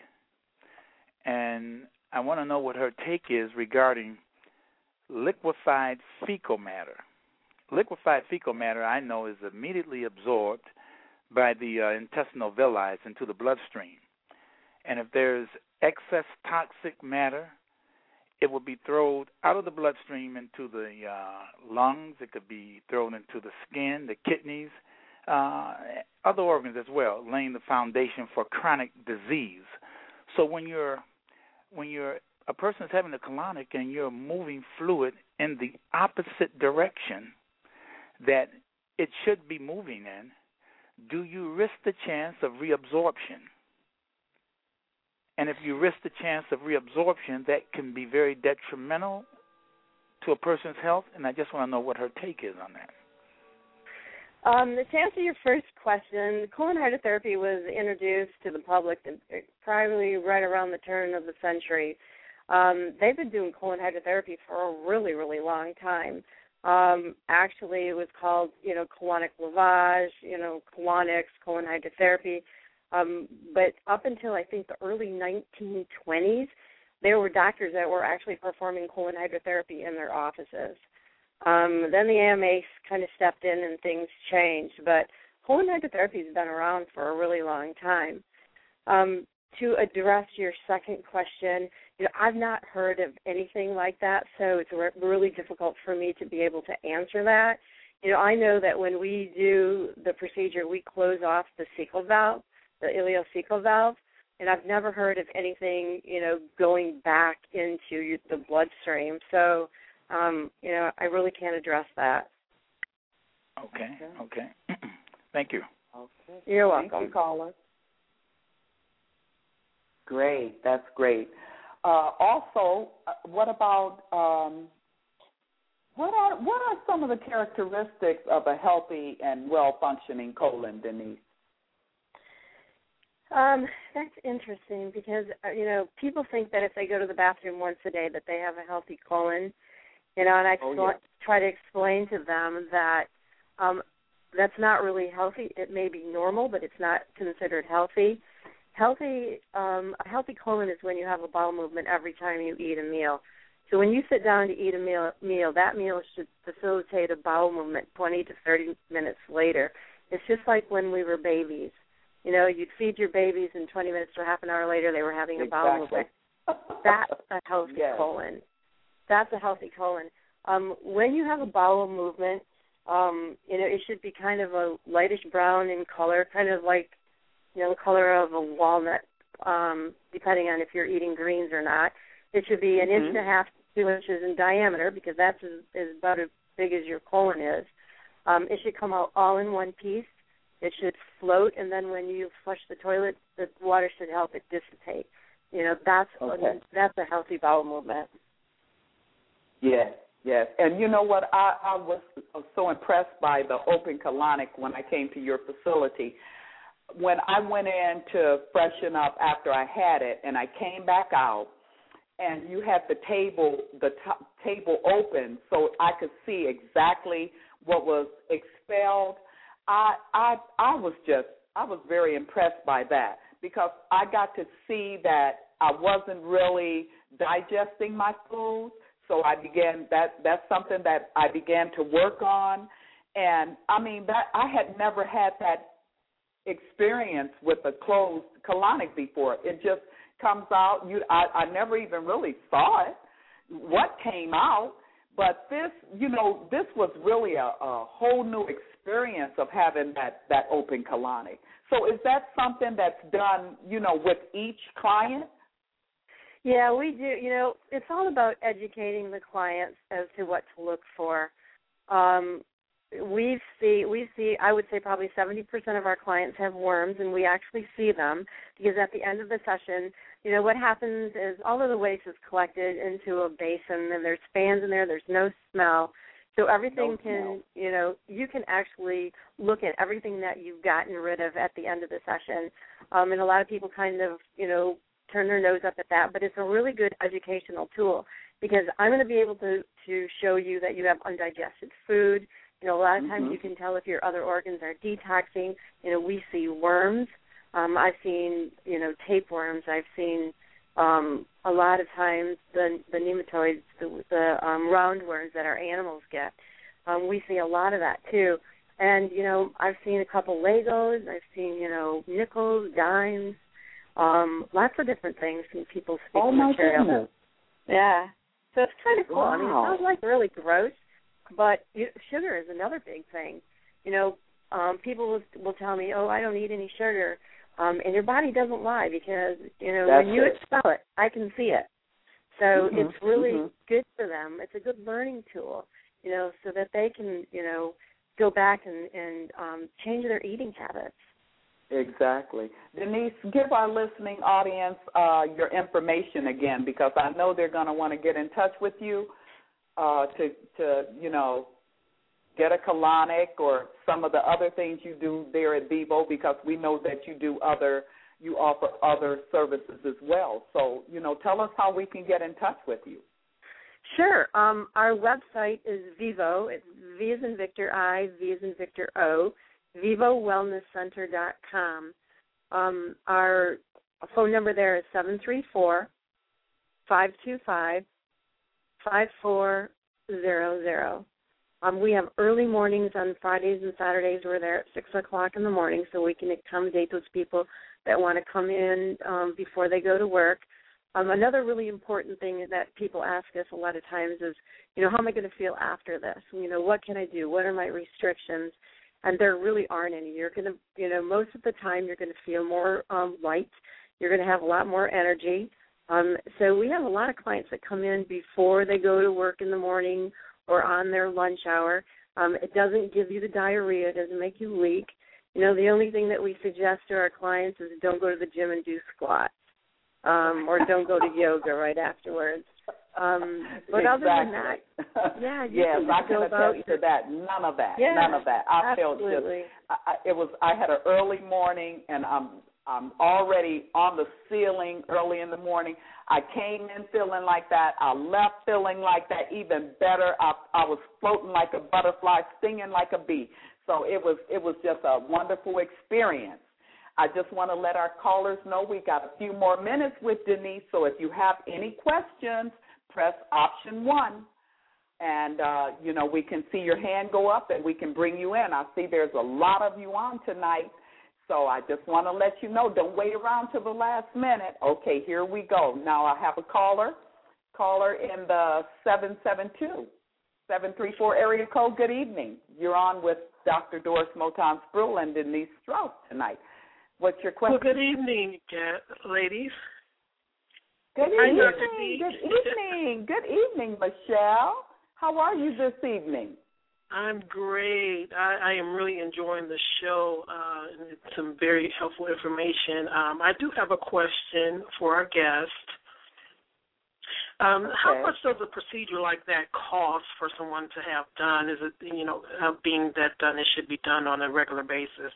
and I want to know what her take is regarding liquefied fecal matter. Liquefied fecal matter, I know, is immediately absorbed by the uh, intestinal villi into the bloodstream. And if there's excess toxic matter, it will be thrown out of the bloodstream into the uh, lungs. It could be thrown into the skin, the kidneys, uh, other organs as well, laying the foundation for chronic disease. So when you're when you're a person's having a colonic and you're moving fluid in the opposite direction that it should be moving in, do you risk the chance of reabsorption? And if you risk the chance of reabsorption, that can be very detrimental to a person's health, and I just want to know what her take is on that. Um, to answer your first question, colon hydrotherapy was introduced to the public probably right around the turn of the century. Um, they've been doing colon hydrotherapy for a really, really long time. Um, actually, it was called, you know, colonic lavage, you know, colonics, colon hydrotherapy. Um, but up until, I think, the early nineteen twenties, there were doctors that were actually performing colon hydrotherapy in their offices. Um, then the A M A kind of stepped in and things changed. But colon hydrotherapy has been around for a really long time. Um, to address your second question, you know, I've not heard of anything like that, so it's re- really difficult for me to be able to answer that. You know, I know that when we do the procedure, we close off the cecal valve, the ileocecal valve, and I've never heard of anything, you know, going back into the bloodstream. So, um, you know, I really can't address that. Okay, okay. Thank you. Okay. You're welcome. Thank you, caller. Great, that's great. Uh, also, uh, what about um, what are what are some of the characteristics of a healthy and well-functioning colon, Denise? Um, that's interesting because, uh, you know, people think that if they go to the bathroom once a day that they have a healthy colon, you know, and I oh, expl- yeah. try to explain to them that um, that's not really healthy. It may be normal, but it's not considered healthy. Healthy, um, a healthy colon is when you have a bowel movement every time you eat a meal. So when you sit down to eat a meal, meal, that meal should facilitate a bowel movement twenty to thirty minutes later. It's just like when we were babies. You know, you'd feed your babies, and twenty minutes to half an hour later, they were having a bowel exactly. movement. That's a healthy yes. colon. That's a healthy colon. Um, when you have a bowel movement, um, you know, it should be kind of a lightish brown in color, kind of like, you know, the color of a walnut, um, depending on if you're eating greens or not. It should be an mm-hmm. inch and a half, two inches in diameter, because that's as, as about as big as your colon is. Um, it should come out all in one piece. It should float, and then when you flush the toilet, the water should help it dissipate. You know, that's okay. a, that's a healthy bowel movement. Yes, yes. And you know what? I, I was so impressed by the open colonic when I came to your facility. When I went in to freshen up after I had it, and I came back out, and you had the table, the t- table open, so I could see exactly what was expelled. I, I, I was just, I was very impressed by that because I got to see that I wasn't really digesting my food. So I began that. That's something that I began to work on, and I mean that I had never had that experience with a closed colonic before. It just comes out. You, I, I never even really saw it, what came out. But this, you know, this was really a, a whole new experience of having that, that open colonic. So is that something that's done, you know, with each client? Yeah, we do. You know, it's all about educating the clients as to what to look for. Um, we see, we see. I would say probably seventy percent of our clients have worms, and we actually see them because at the end of the session, you know, what happens is all of the waste is collected into a basin, and there's fans in there. There's no smell, so everything no can, smell. you know, you can actually look at everything that you've gotten rid of at the end of the session. Um, and a lot of people kind of, you know, turn their nose up at that, but it's a really good educational tool because I'm going to be able to, to show you that you have undigested food. You know, a lot of times mm-hmm. you can tell if your other organs are detoxing. You know, we see worms. Um, I've seen, you know, tapeworms. I've seen um, a lot of times the, the nematoids, the, the um, roundworms that our animals get. Um, we see a lot of that too. And, you know, I've seen a couple Legos. I've seen, you know, nickels, dimes, um, lots of different things from people's speaking oh my material. Goodness. Yeah. So it's kind of cool. Wow. I mean, it sounds like really gross, but you, sugar is another big thing. You know, um, people will, will tell me, oh, I don't eat any sugar. Um, and your body doesn't lie because, you know, That's when you it. expel it, I can see it. So mm-hmm. it's really mm-hmm. good for them. It's a good learning tool, you know, so that they can, you know, go back and, and um, change their eating habits. Exactly. Denise, give our listening audience uh, your information again, because I know they're going to want to get in touch with you uh, to, to, you know, get a colonic or some of the other things you do there at Vivo, because we know that you do other, you offer other services as well. So, you know, tell us how we can get in touch with you. Sure. Um, our website is Vivo. It's V as in Victor I, V as in Victor O, vivo wellness center dot com. Um, our phone number there is seven three four, five two five, five four zero zero. Um, we have early mornings on Fridays and Saturdays. We're there at six o'clock in the morning, so we can accommodate those people that want to come in um, before they go to work. Um, another really important thing that people ask us a lot of times is, you know, how am I going to feel after this? You know, what can I do? What are my restrictions? And there really aren't any. You're going to, you know, most of the time you're going to feel more um, light. You're going to have a lot more energy. Um, so we have a lot of clients that come in before they go to work in the morning or on their lunch hour. Um, it doesn't give you the diarrhea. It doesn't make you leak. You know, the only thing that we suggest to our clients is don't go to the gym and do squats. Um, or don't go to yoga right afterwards. Um, but exactly. other than that, yeah, you yes, can I just can go about attest your, to that. None of that. yeah, None of that. I absolutely. felt just. I, it was. I had an early morning, and I'm. I'm already on the ceiling early in the morning. I came in feeling like that. I left feeling like that. Even better, I, I was floating like a butterfly, stinging like a bee. So it was. It was just a wonderful experience. I just want to let our callers know we got a few more minutes with Denise, so if you have any questions, press option one, and, uh, you know, we can see your hand go up and we can bring you in. I see there's a lot of you on tonight, so I just want to let you know, don't wait around till the last minute. Okay, here we go. Now I have a caller, caller in the seven seven two, seven three four area code. Good evening. You're on with Doctor Doris Moton Sproul and Denise Strauss tonight. What's your question? Well, good evening, ladies. Good Hi, evening. Doctor D. Good evening. Good evening, Michelle. How are you this evening? I'm great. I, I am really enjoying the show. Uh, and it's some very helpful information. Um, I do have a question for our guest. Um, okay. How much does a procedure like that cost for someone to have done? Is it, you know, uh, being that done, it should be done on a regular basis?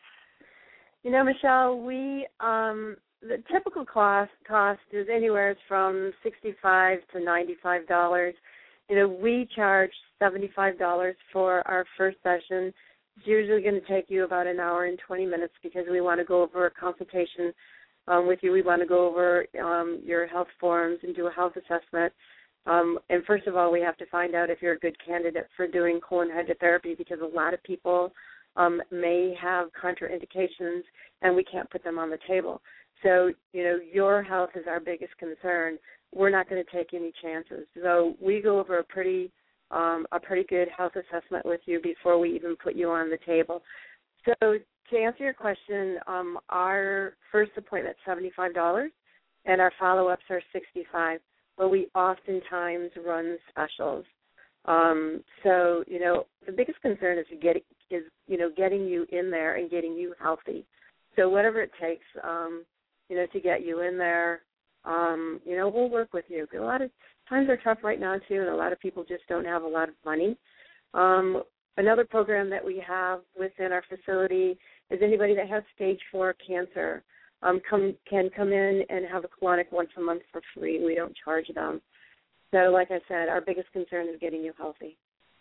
You know, Michelle, we um, the typical cost cost is anywhere from sixty-five to ninety-five dollars. You know, we charge seventy-five dollars for our first session. It's usually going to take you about an hour and twenty minutes because we want to go over a consultation um, with you. We want to go over um, your health forms and do a health assessment. Um, and first of all, we have to find out if you're a good candidate for doing colon hydrotherapy, because a lot of people Um, may have contraindications, and we can't put them on the table. So, you know, your health is our biggest concern. We're not going to take any chances. So we go over a pretty um, a pretty good health assessment with you before we even put you on the table. So to answer your question, um, our first appointment is seventy-five dollars, and our follow-ups are sixty-five dollars, but we oftentimes run specials. Um, so, you know, the biggest concern is getting, is, you know, getting you in there and getting you healthy. So whatever it takes, um, you know, to get you in there, um, you know, we'll work with you. A lot of times are tough right now, too, and a lot of people just don't have a lot of money. Um, another program that we have within our facility is anybody that has stage four cancer um, come, can come in and have a colonic once a month for free. We don't charge them. So, like I said, our biggest concern is getting you healthy.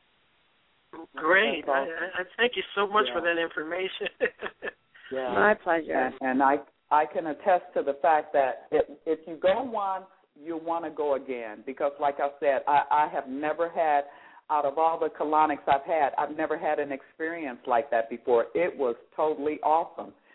Great. Awesome. I, I thank you so much yeah. for that information. yeah. My pleasure. And, and I I can attest to the fact that if, if you go once, you want to go again. Because, like I said, I, I have never had, out of all the colonics I've had, I've never had an experience like that before. It was totally awesome.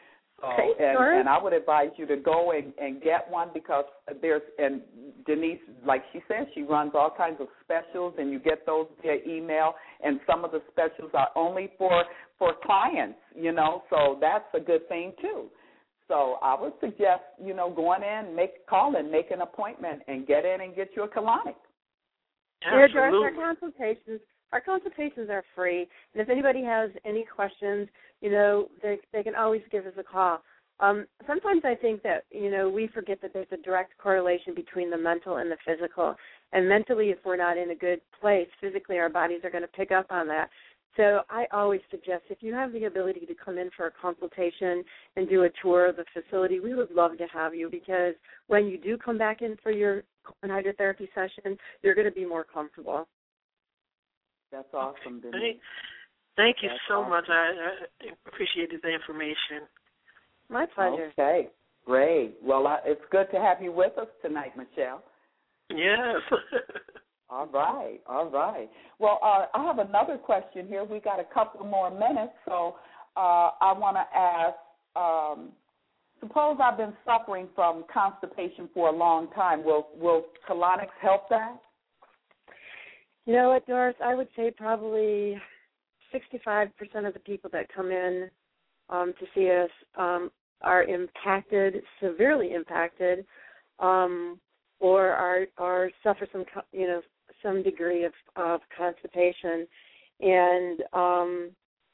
So, Thanks, and, Doris. and I would advise you to go and, and get one because there's, and Denise, like she said, she runs all kinds of specials, and you get those via email, and some of the specials are only for, for clients, you know, so that's a good thing, too. So I would suggest, you know, going in, make call and make an appointment and get in and get you a colonic. Yeah, Doris, our consultations, our consultations are free, and if anybody has any questions, you know, they they can always give us a call. Um, sometimes I think that, you know, we forget that there's a direct correlation between the mental and the physical. And mentally, if we're not in a good place, physically our bodies are going to pick up on that. So I always suggest if you have the ability to come in for a consultation and do a tour of the facility, we would love to have you because when you do come back in for your hydrotherapy session, you're going to be more comfortable. That's awesome, Denise. Thank, thank you That's so awesome. much. I, I appreciated the information. My pleasure. Okay, great. Well, I, it's good to have you with us tonight, Michelle. Yes. All right, all right. Well, uh, I have another question here. We got a couple more minutes, so uh, I want to ask, um, suppose I've been suffering from constipation for a long time. Will, will colonics help that? You know what, Doris? I would say probably sixty-five percent of the people that come in um, to see us um, are impacted, severely impacted, um, or are, are suffer some, you know, some degree of, of constipation. And um,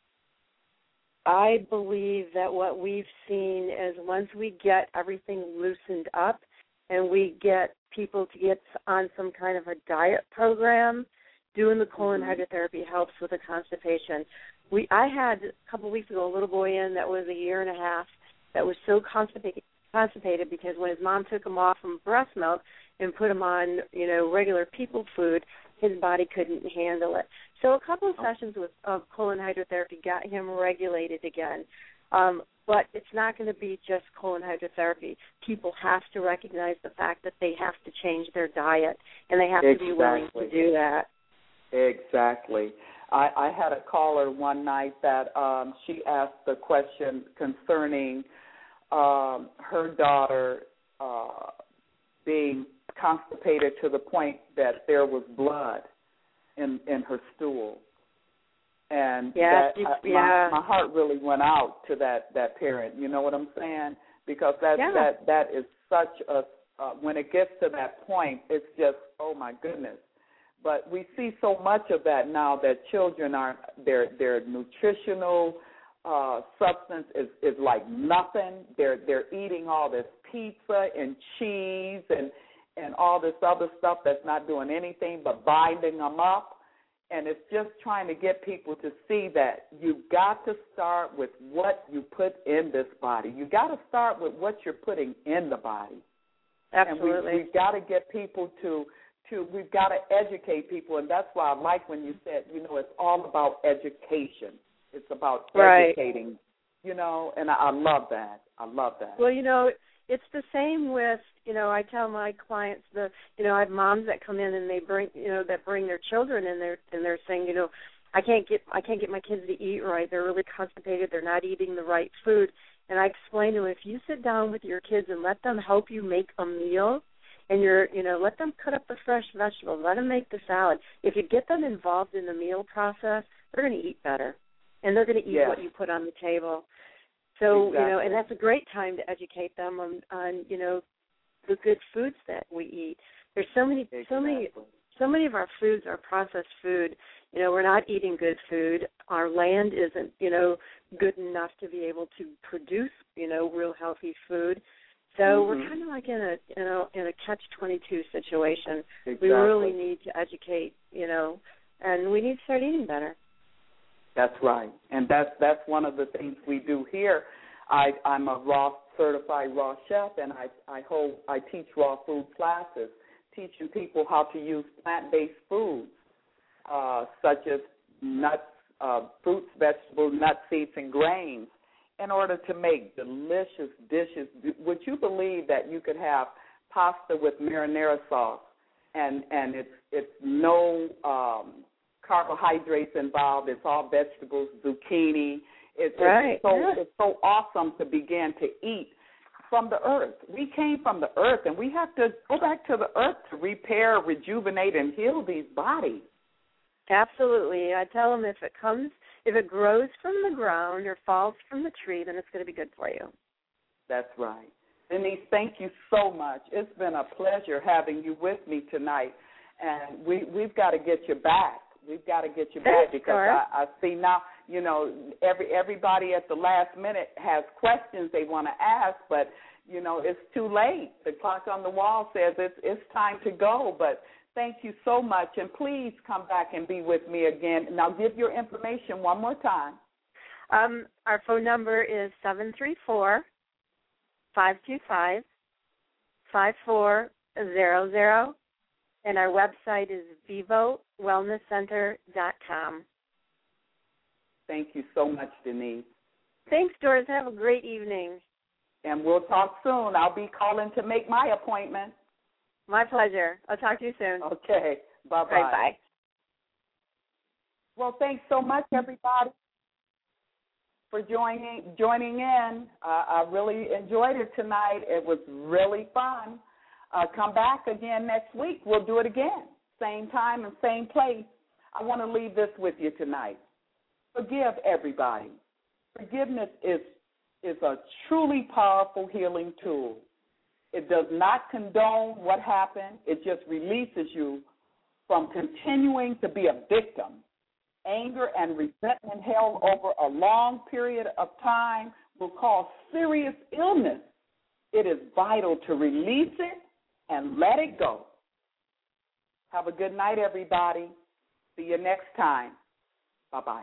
I believe that what we've seen is once we get everything loosened up and we get people to get on some kind of a diet program, doing the colon mm-hmm. hydrotherapy helps with the constipation. We I had a couple of weeks ago a little boy in that was a year and a half that was so constipated, constipated because when his mom took him off from breast milk and put him on, you know, regular people food, his body couldn't handle it. So a couple of sessions with, of colon hydrotherapy got him regulated again. Um, but it's not going to be just colon hydrotherapy. People have to recognize the fact that they have to change their diet, and they have exactly. to be willing to do that. Exactly. I, I had a caller one night that um, she asked a question concerning um, her daughter uh, being constipated to the point that there was blood in, in her stool. And yeah, that, uh, yeah. my, my heart really went out to that, that parent. You know what I'm saying? Because that yeah. that that is such a uh, when it gets to that point, it's just, oh my goodness. But we see so much of that now that children are their their nutritional uh, substance is, is like nothing. They're they're eating all this pizza and cheese and and all this other stuff that's not doing anything but binding them up. And it's just trying to get people to see that you've got to start with what you put in this body. You've got to start with what you're putting in the body. Absolutely. And we, we've got to get people to, to, we've got to educate people. And that's why I like when you said, you know, it's all about education. It's about right. educating, you know, and I, I love that. I love that. Well, you know, it's the same with, you know, I tell my clients, the, you know, I have moms that come in and they bring, you know, that bring their children and they're, and they're saying, you know, I can't get, I can't get my kids to eat right. They're really constipated. They're not eating the right food. And I explain to them, if you sit down with your kids and let them help you make a meal and you're, you know, let them cut up the fresh vegetables, let them make the salad. If you get them involved in the meal process, they're going to eat better and they're going to eat yes. what you put on the table. So, exactly. you know, and that's a great time to educate them on, on, you know, the good foods that we eat. There's so many, exactly. so many, so many of our foods are processed food. You know, we're not eating good food. Our land isn't, you know, good enough to be able to produce, you know, real healthy food. So mm-hmm. we're kind of like in a, in a, in a catch twenty-two situation. Exactly. We really need to educate, you know, and we need to start eating better. That's right, and that's that's one of the things we do here. I, I'm a raw certified raw chef, and I I hold I teach raw food classes, teaching people how to use plant-based foods uh, such as nuts, uh, fruits, vegetables, nuts, seeds, and grains, in order to make delicious dishes. Would you believe that you could have pasta with marinara sauce, and and it's it's no um, carbohydrates involved. It's all vegetables, zucchini. It's, right. it's so yeah. it's so awesome to begin to eat from the earth. We came from the earth, and we have to go back to the earth to repair, rejuvenate, and heal these bodies. Absolutely. I tell them if it comes, if it grows from the ground or falls from the tree, then it's going to be good for you. That's right. Denise, thank you so much. It's been a pleasure having you with me tonight, and we, we've got to get you back. We've got to get you back because I, I see now, you know, every everybody at the last minute has questions they want to ask, but, you know, it's too late. The clock on the wall says it's, it's time to go, but thank you so much, and please come back and be with me again. Now give your information one more time. Um, our phone number is seven three four, five two five, five four zero zero, and our website is vivo wellness center dot com. Thank you so much, Denise. Thanks, Doris. Have a great evening. And we'll talk soon. I'll be calling to make my appointment. My pleasure. I'll talk to you soon. Okay. Bye-bye. Right, bye. Well, thanks so much, everybody, for joining joining in. Uh, I really enjoyed it tonight. It was really fun. Uh, come back again next week. We'll do it again. Same time and same place. I want to leave this with you tonight. Forgive everybody. Forgiveness is, is a truly powerful healing tool. It does not condone what happened. It just releases you from continuing to be a victim. Anger and resentment held over a long period of time will cause serious illness. It is vital to release it and let it go. Have a good night, everybody. See you next time. Bye-bye.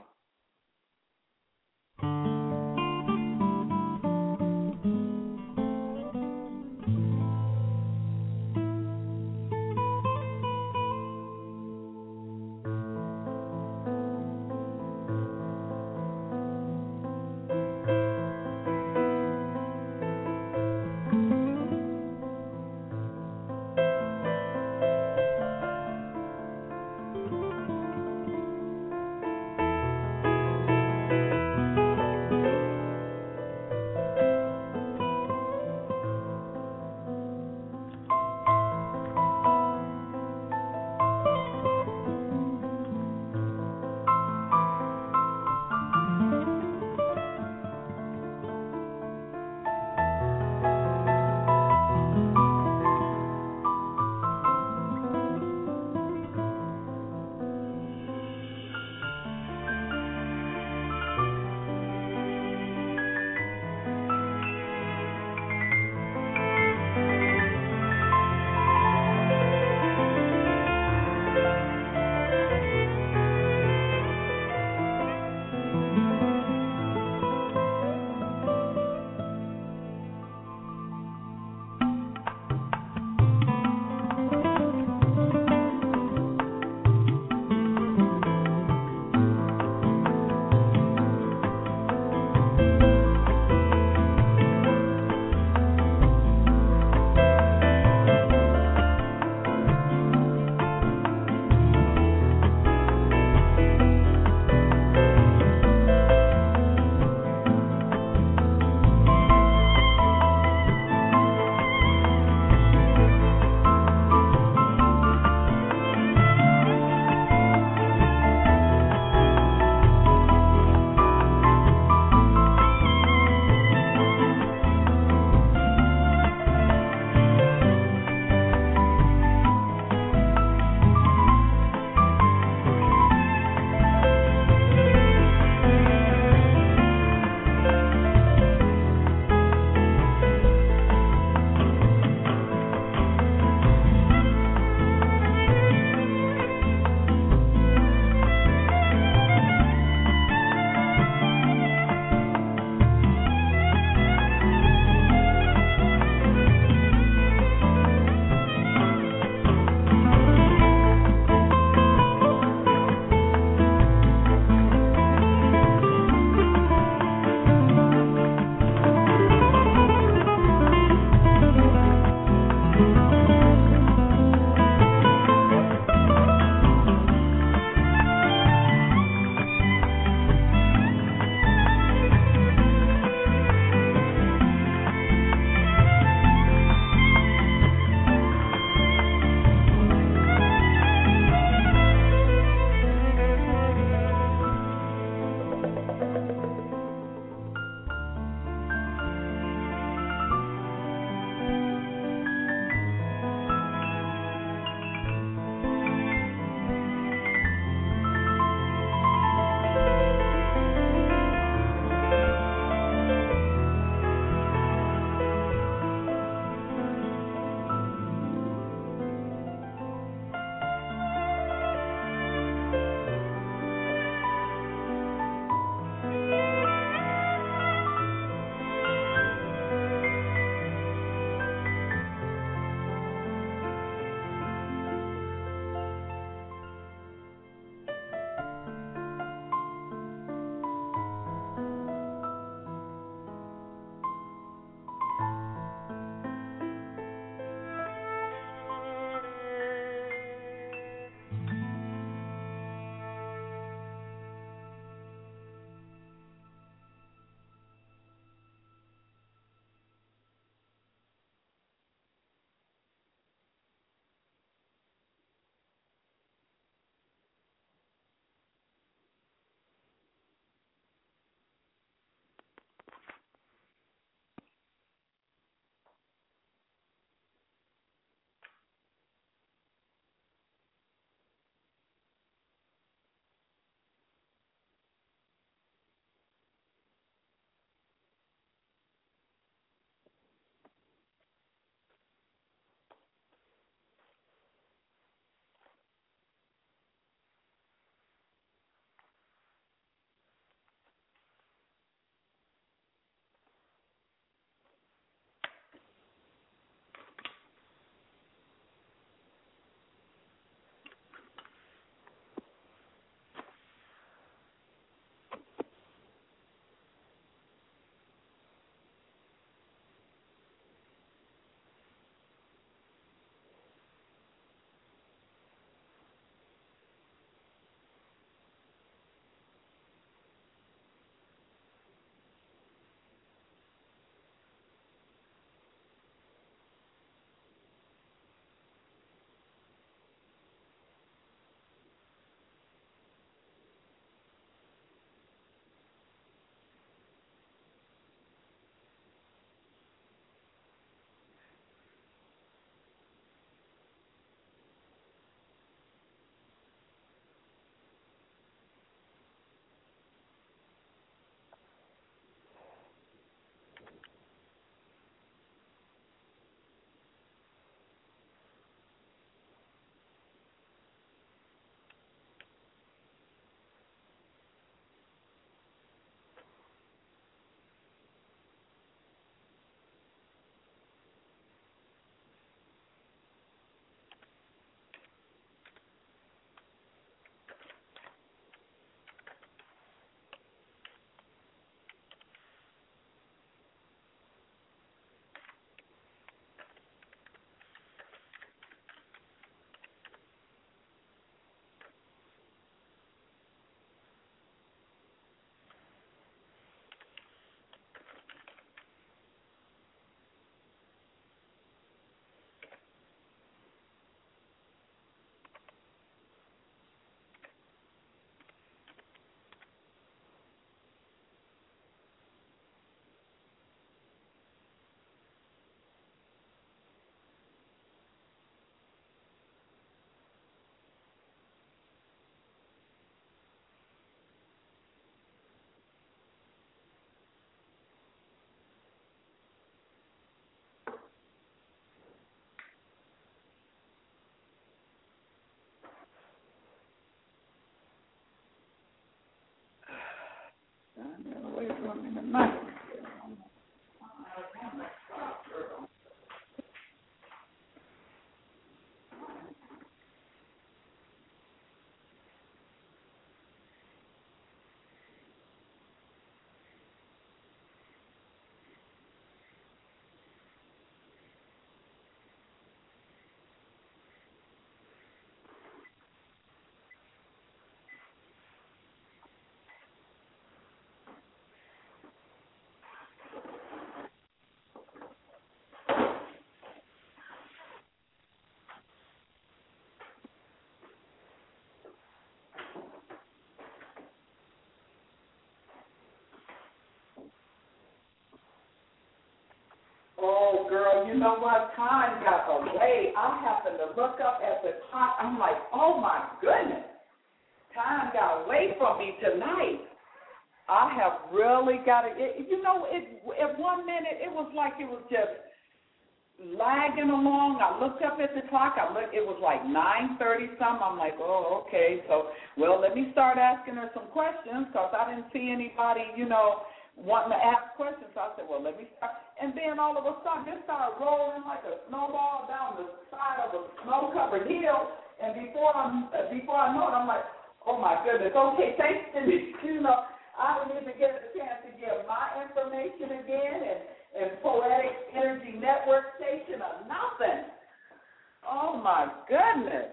Oh, girl, you know what? Time got away. I happened to look up at the clock. I'm like, oh, my goodness. Time got away from me tonight. I have really got to, it, you know, it, at one minute, it was like it was just lagging along. I looked up at the clock. I looked, it was like nine thirty something. I'm like, oh, okay. So, well, let me start asking her some questions because I didn't see anybody, you know, wanting to ask questions. So I said, well, let me start. And then all of a sudden, it started rolling like a snowball down the side of a snow-covered hill. And before, I'm, before I know it, I'm like, oh, my goodness. Okay, thanks to me. You know, I didn't even get a chance to give my information again and, and Poetic Energy Network Station or nothing. Oh, my goodness.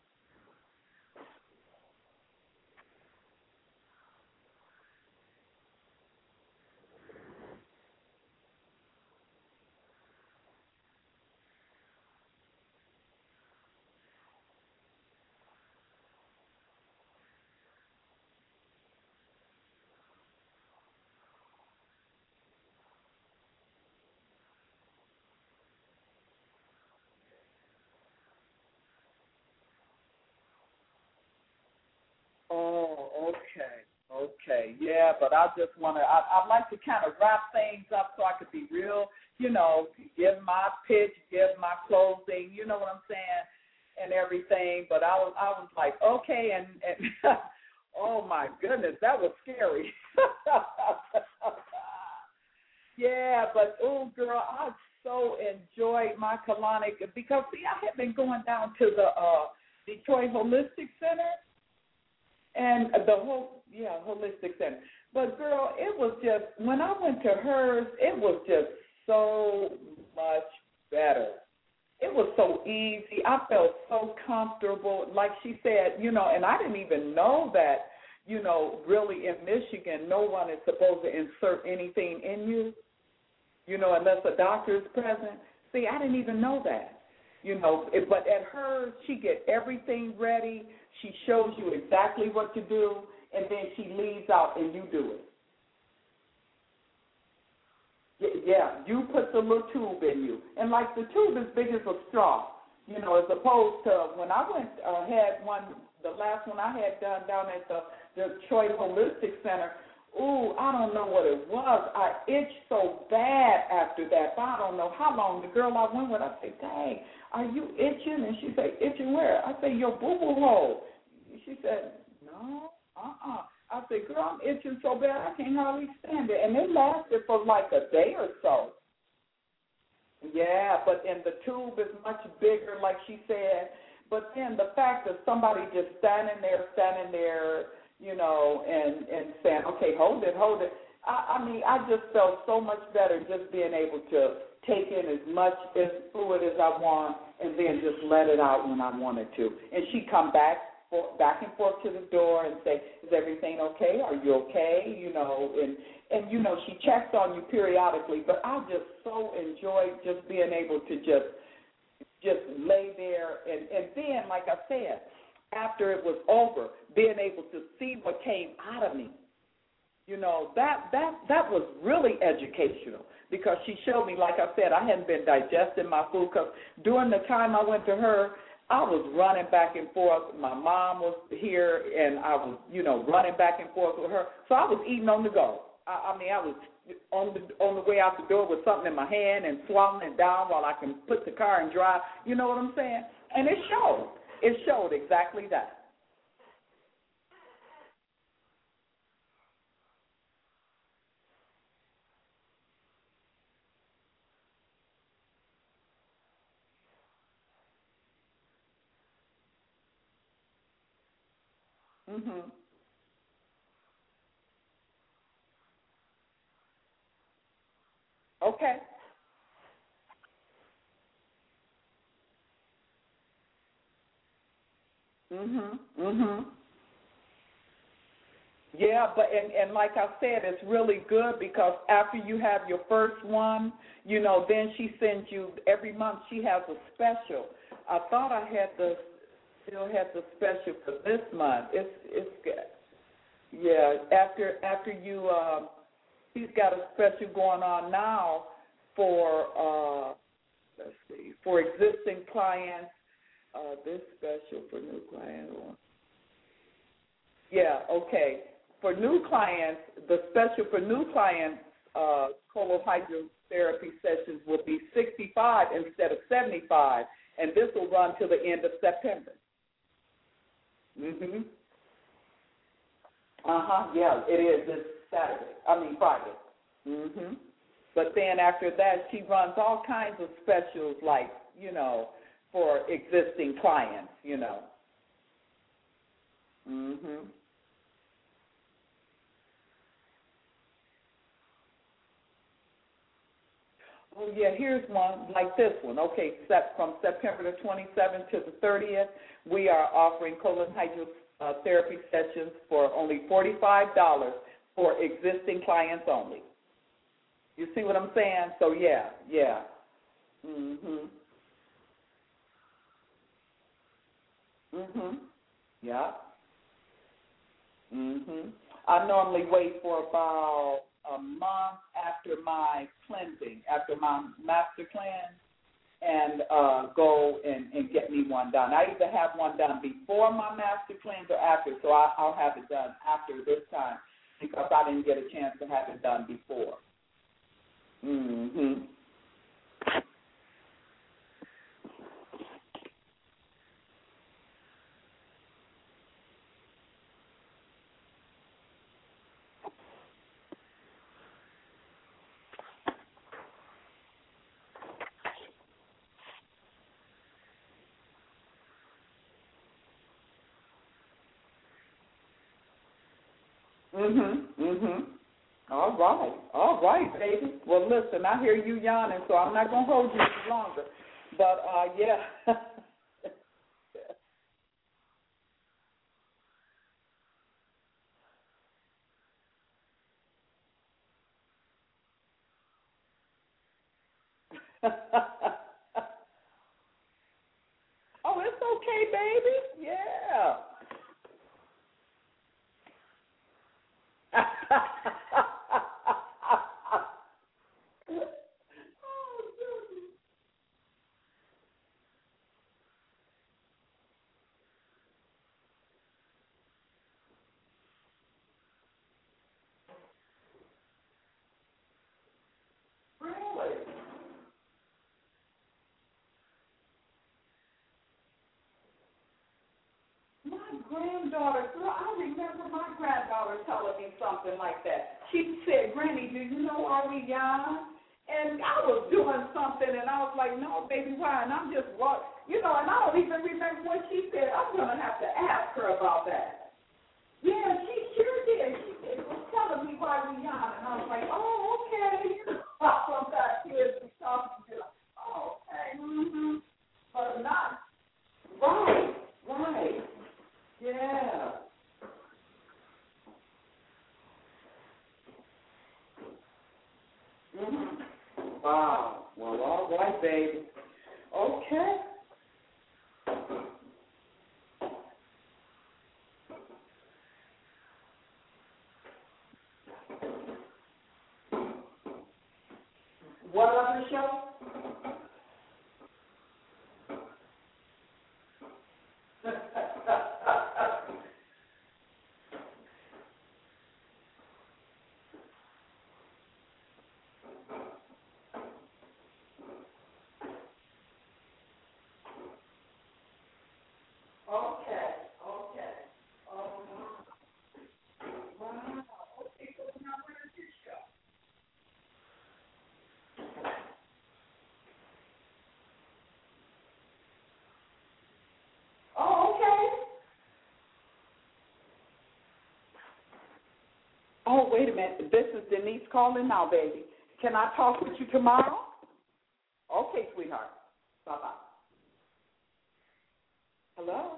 Oh, okay. Okay, yeah, but I just want to, I'd like to kind of wrap things up so I could be real, you know, give my pitch, give my closing, you know what I'm saying, and everything. But I was, I was like, okay, and, and oh, my goodness, that was scary. Yeah, but, oh, girl, I so enjoyed my colonic because, see, I had been going down to the uh, Detroit Holistic Center. And the whole, yeah, holistic center. But, girl, it was just, when I went to hers, it was just so much better. It was so easy. I felt so comfortable. Like she said, you know, and I didn't even know that, you know, really in Michigan, no one is supposed to insert anything in you, you know, unless a doctor is present. See, I didn't even know that, you know. But at hers, she get everything ready. She shows you exactly what to do, and then she leaves out and you do it. Yeah, you put the little tube in you. And like the tube is big as a straw, you know, as opposed to when I went, uh, had one, the last one I had done down at the, the Detroit Holistic Center. Ooh, I don't know what it was. I itched so bad after that, but I don't know how long. The girl I went with, I said, dang, are you itching? And she said, itching where? I said, your boo-boo hole. She said, no, uh-uh. I said, girl, I'm itching so bad I can't hardly stand it. And it lasted for like a day or so. Yeah, but and the tube is much bigger, like she said. But then the fact that somebody just standing there, standing there, you know, and, and saying, okay, hold it, hold it. I, I mean, I just felt so much better just being able to take in as much as fluid as I want and then just let it out when I wanted to. And she'd come back, back and forth to the door and say, is everything okay? Are you okay? You know, and, and, you know, she checks on you periodically. But I just so enjoyed just being able to just just lay there. And, and then, like I said, after it was over, being able to see what came out of me. You know, that, that, that was really educational because she showed me, like I said, I hadn't been digesting my food because during the time I went to her, I was running back and forth. My mom was here, and I was, you know, running back and forth with her. So I was eating on the go. I, I mean, I was on the on the way out the door with something in my hand and swallowing it down while I can put the car in drive. You know what I'm saying? And it showed. It showed exactly that. Mhm. Okay. Mhm. Mhm. Yeah, but and, and like I said, it's really good because after you have your first one, you know, then she sends you every month. She has a special. I thought I had the still had the special for this month. It's it's good. Yeah, after after you, uh, she's got a special going on now. for, uh, let's see, for existing clients. Uh, this special for new clients. Yeah, okay. For new clients, the special for new clients, uh, colon hydrotherapy sessions will be sixty-five instead of seventy-five, and this will run till the end of September. Mhm. Uh huh. Yeah, it is this Saturday. I mean Friday. Mhm. But then after that, she runs all kinds of specials, like you know, for existing clients. You know. Mhm. Oh, yeah, here's one like this one. Okay, set from September the twenty-seventh to the thirtieth, we are offering colon hydrotherapy sessions for only forty-five dollars for existing clients only. You see what I'm saying? So, yeah, yeah. Mm-hmm. Mm-hmm. Yeah. Mm-hmm. I normally wait for about a month after my cleansing, after my master cleanse, and uh, go and, and get me one done. I either have one done before my master cleanse or after, so I, I'll have it done after this time because I didn't get a chance to have it done before. Mm-hmm. Mm-hmm. Mm-hmm. All right. All right, baby. Well, listen, I hear you yawning, so I'm not going to hold you any longer. But, uh, yeah. Oh, it's okay, baby. Yeah. Really? My granddaughter, girl, I remember my granddaughter telling me something like that. She said, Granny, do you know Ariana? And I was doing something, and I was like, no, baby, why? And I'm just, what? You know, and I don't even remember what she said. I'm going to have to ask her about that. Yeah, she sure did. She did. was telling me why we Ariana, and I was like, oh, okay. Sometimes kids be talking to me like, oh, okay, mm-hmm. But not, right, right. Yeah. Mm-hmm. Wow. Well, all right, baby. Okay. What other show? Okay, okay. Um, wow. Okay, so now where's your show? Oh, okay. Oh, wait a minute. This is Denise calling now, baby. Can I talk with you tomorrow? Okay, sweetheart. Bye-bye. Hello?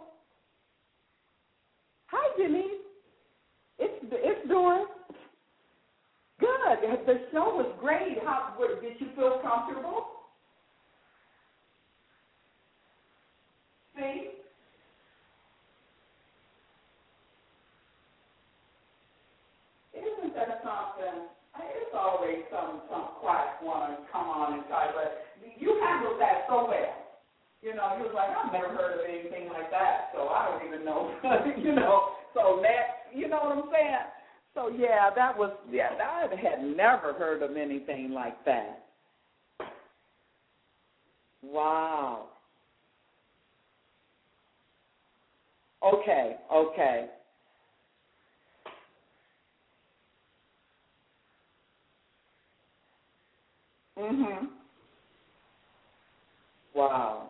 Hi, Denise. It's it's doing good. The show was great. How did you feel comfortable? See? Isn't that something? It's always some some quack want to come on on and try, but you handled that so well. You know, he was like, I've never heard of anything like that, so I don't even know. you know, so that, you know what I'm saying? So, yeah, that was, yeah, I had never heard of anything like that. Wow. Okay, okay. Mhm. Wow.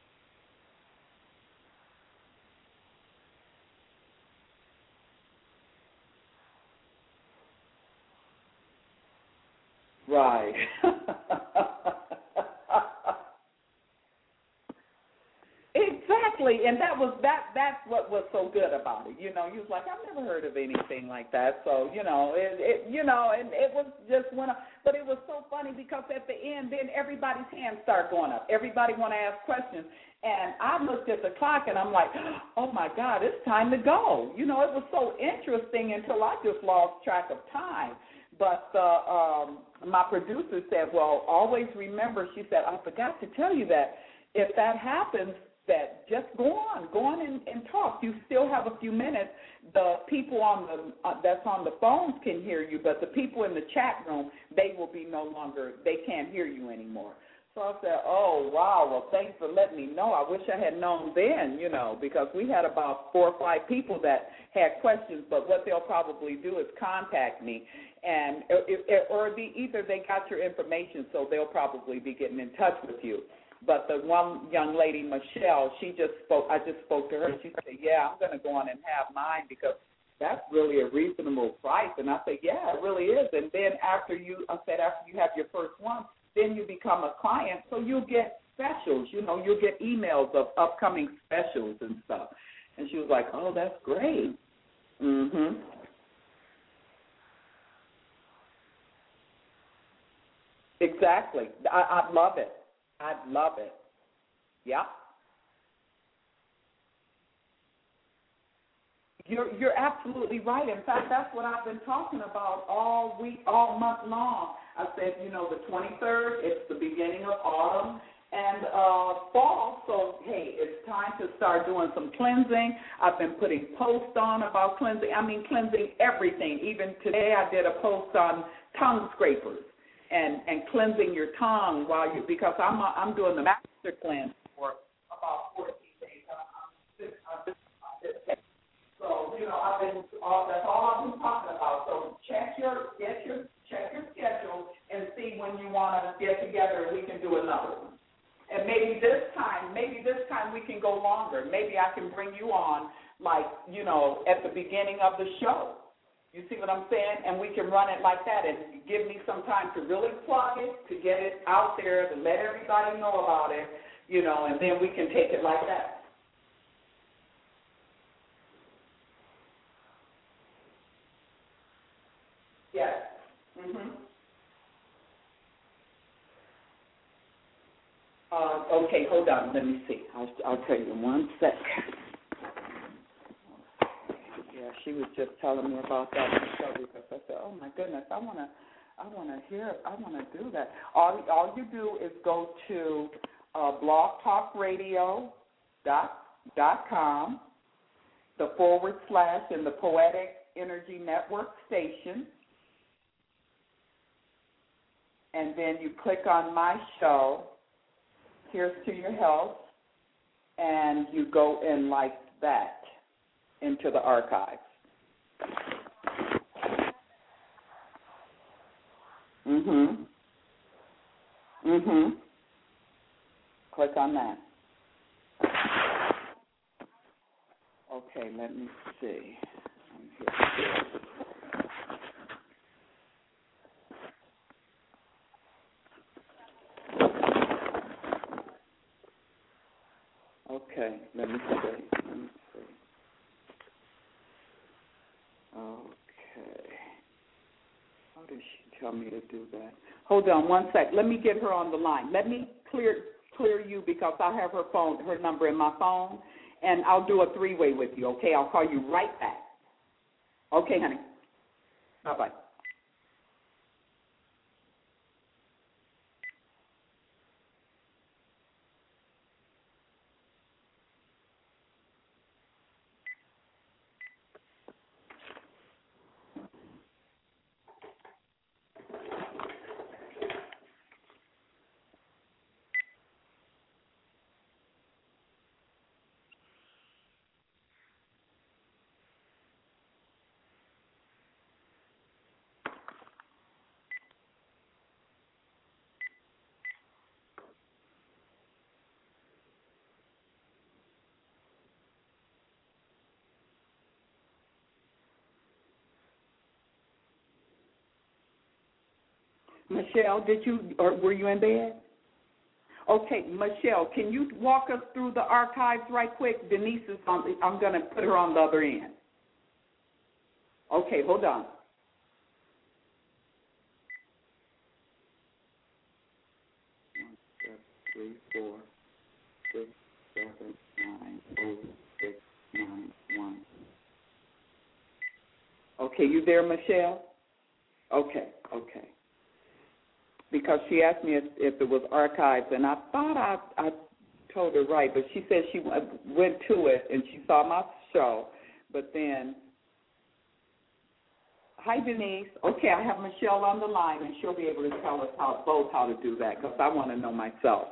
Right. Exactly, and that was that. That's what was so good about it. You know, he was like, I've never heard of anything like that. So, you know, it, it you know, and it was just one. Of, but it was so funny because at the end, then everybody's hands start going up. Everybody want to ask questions, and I looked at the clock and I'm like, oh my God, it's time to go. You know, it was so interesting until I just lost track of time. But uh, um, my producer said, well, always remember. She said, I forgot to tell you that if that happens, that just go on, go on and, and talk. You still have a few minutes. The people on the uh, that's on the phones can hear you, but the people in the chat room, they will be no longer, they can't hear you anymore. So I said, oh, wow, well, thanks for letting me know. I wish I had known then, you know, because we had about four or five people that had questions, but what they'll probably do is contact me, and or the, either they got your information, so they'll probably be getting in touch with you. But the one young lady, Michelle, she just spoke, I just spoke to her, and she said, yeah, I'm going to go on and have mine because that's really a reasonable price. And I said, yeah, it really is. And then after you, I said, after you have your first one, then you become a client, so you'll get specials. You know, you'll get emails of upcoming specials and stuff. And she was like, oh, that's great. Mm-hmm. Exactly. I, I love it. I love it. Yeah. You're you're absolutely right. In fact, that's what I've been talking about all week, all month long. I said, you know, the twenty-third, it's the beginning of autumn and uh, fall. So, hey, it's time to start doing some cleansing. I've been putting posts on about cleansing. I mean, cleansing everything. Even today I did a post on tongue scrapers. And, and cleansing your tongue while you, because I'm I'm doing the master cleanse for about fourteen days. So, you know, I've been, all, that's all I've been talking about. So check your, get your, check your schedule and see when you want to get together and we can do another one. And maybe this time, maybe this time we can go longer. Maybe I can bring you on, like, you know, at the beginning of the show. You see what I'm saying? And we can run it like that and give me some time to really plug it, to get it out there, to let everybody know about it, you know, and then we can take it like that. Yes. Mm-hmm. Uh, okay, hold on. Let me see. I'll, I'll tell you in one sec. Yeah, she was just telling me about that because I said, "Oh my goodness, I wanna, I wanna hear, I wanna do that." All, all you do is go to uh, blog talk radio dot com, the forward slash in the Poetic Energy Network station, and then you click on my show. Here's to Your Health, and you go in like that into the archives. Mhm. Mhm. Click on that. Okay, let me see. Okay, let me see. Let me see. Okay. How did she tell me to do that? Hold on one sec. Let me get her on the line. Let me clear clear you because I have her phone, her number in my phone, and I'll do a three-way with you, okay? I'll call you right back. Okay, honey. Bye-bye. Michelle, did you, or were you in bed? Okay, Michelle, can you walk us through the archives right quick? Denise is on, I'm going to put her on the other end. Okay, hold on. One, two, three, four, six, seven, nine, eight, six, nine, one. Okay, you there, Michelle? Okay, okay. Because she asked me if, if it was archived, and I thought I, I told her right, but she said she went to it and she saw my show, but then, hi, Denise. Okay, I have Michelle on the line, and she'll be able to tell us how, both how to do that, because I want to know myself.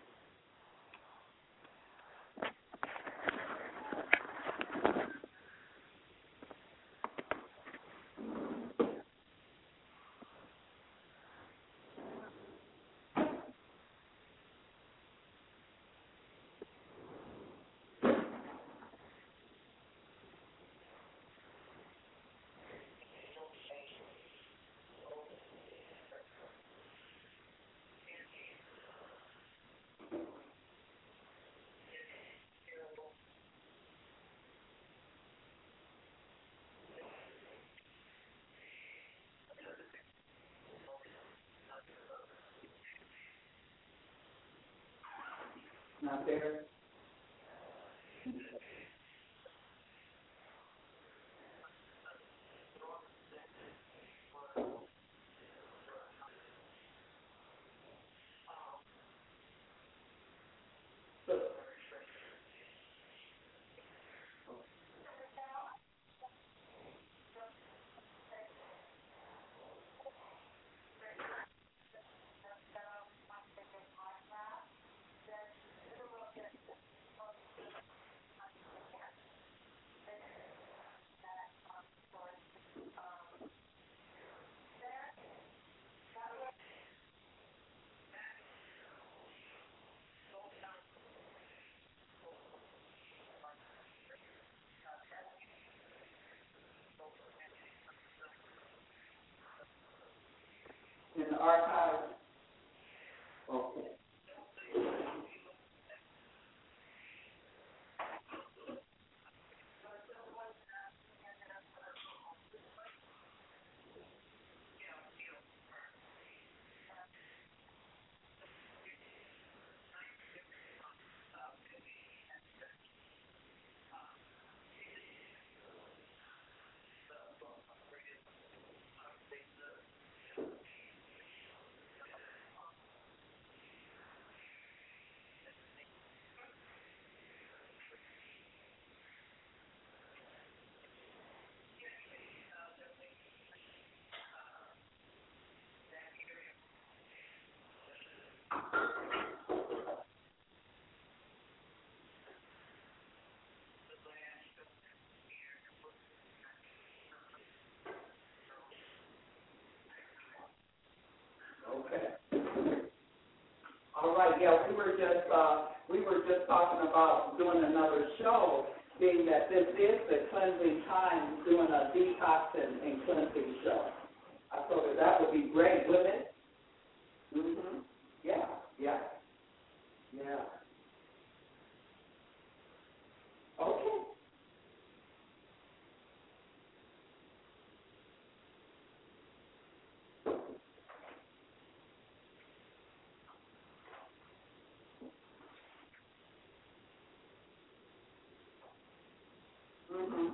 Not there. In the archive. Okay. All right, yeah, we were just uh, we were just talking about doing another show, being that this is the cleansing time, doing a detox and, and cleansing show. I thought that that would be great, wouldn't it? Mm-hmm. Yeah, yeah, yeah. Okay. Mm-hmm.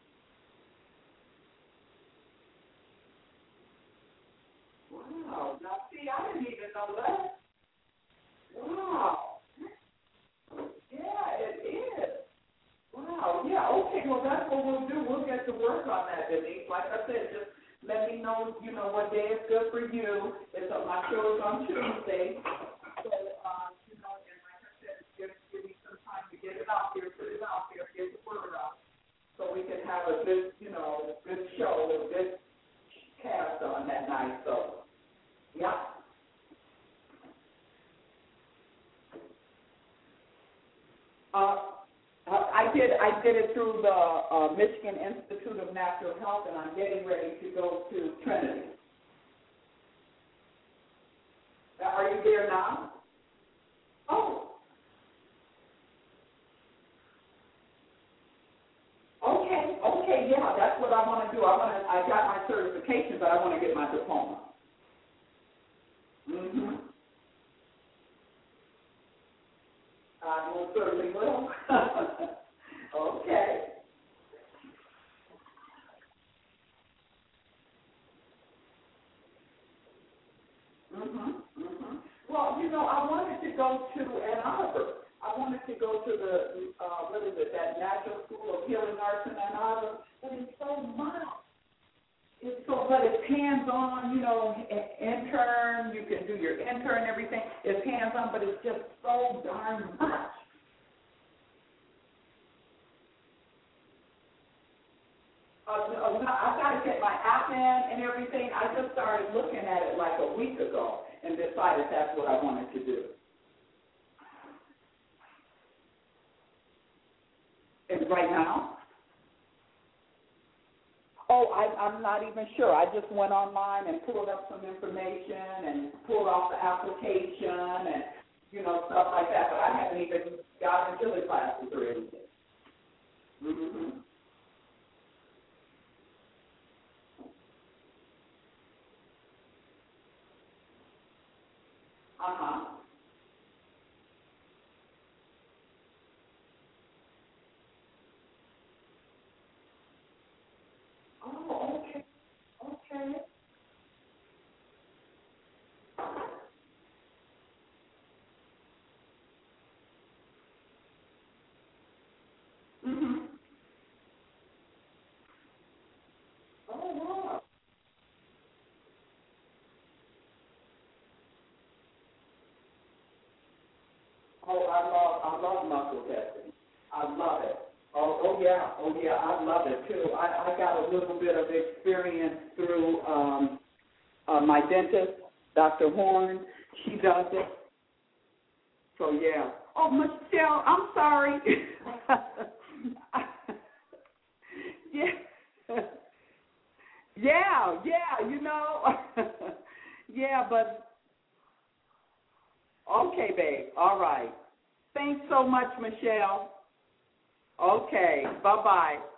Wow. Now, see, I didn't even know that. Wow. Yeah, it is. Wow. Yeah, okay. Well, that's what we'll do. We'll get to work on that, Denise. Like I said, just let me know, you know, what day is good for you. It's on my show is on Tuesday. So, uh, you know, and like I said, give, give me some time to get it out there, put it out there, get the word out, so we can have a good, you know, good show, a good cast on that night. So, yeah. Uh, I did. I did it through the uh, Michigan Institute of Natural Health, and I'm getting ready to go to Trinity. there now? Oh. Okay, okay, yeah, that's what I want to do. I want to. I got my certification, but I want to get my diploma. Mm-hmm. I most certainly will. Okay. Mhm. Mhm. Well, you know, I wanted to go to Ann Arbor. I wanted to go to the uh, what is it? That National School of Healing Arts in Ann Arbor, but it's so much. It's so, but it's hands-on. You know, intern. You can do your intern and everything. It's hands-on, but it's just so darn much. Uh, I got to get my app in and everything. I just started looking at it like a week ago and decided that's what I wanted to do. And right now? Oh, I, I'm not even sure. I just went online and pulled up some information and pulled off the application and, you know, stuff like that. But I haven't even gotten into the classes or anything. Mm-hmm. Uh-huh. Oh, okay. Okay. Mm-hmm. Oh, wow. Oh, I love, I love muscle testing. I love it. Oh, oh yeah, oh yeah, I love it too. I, I got a little bit of experience through um, uh, my dentist, Doctor Horn. She does it. So yeah. Oh, Michelle, I'm sorry. yeah. Yeah, yeah, you know. yeah, but okay, babe. All right. Thanks so much, Michelle. Okay. Bye-bye.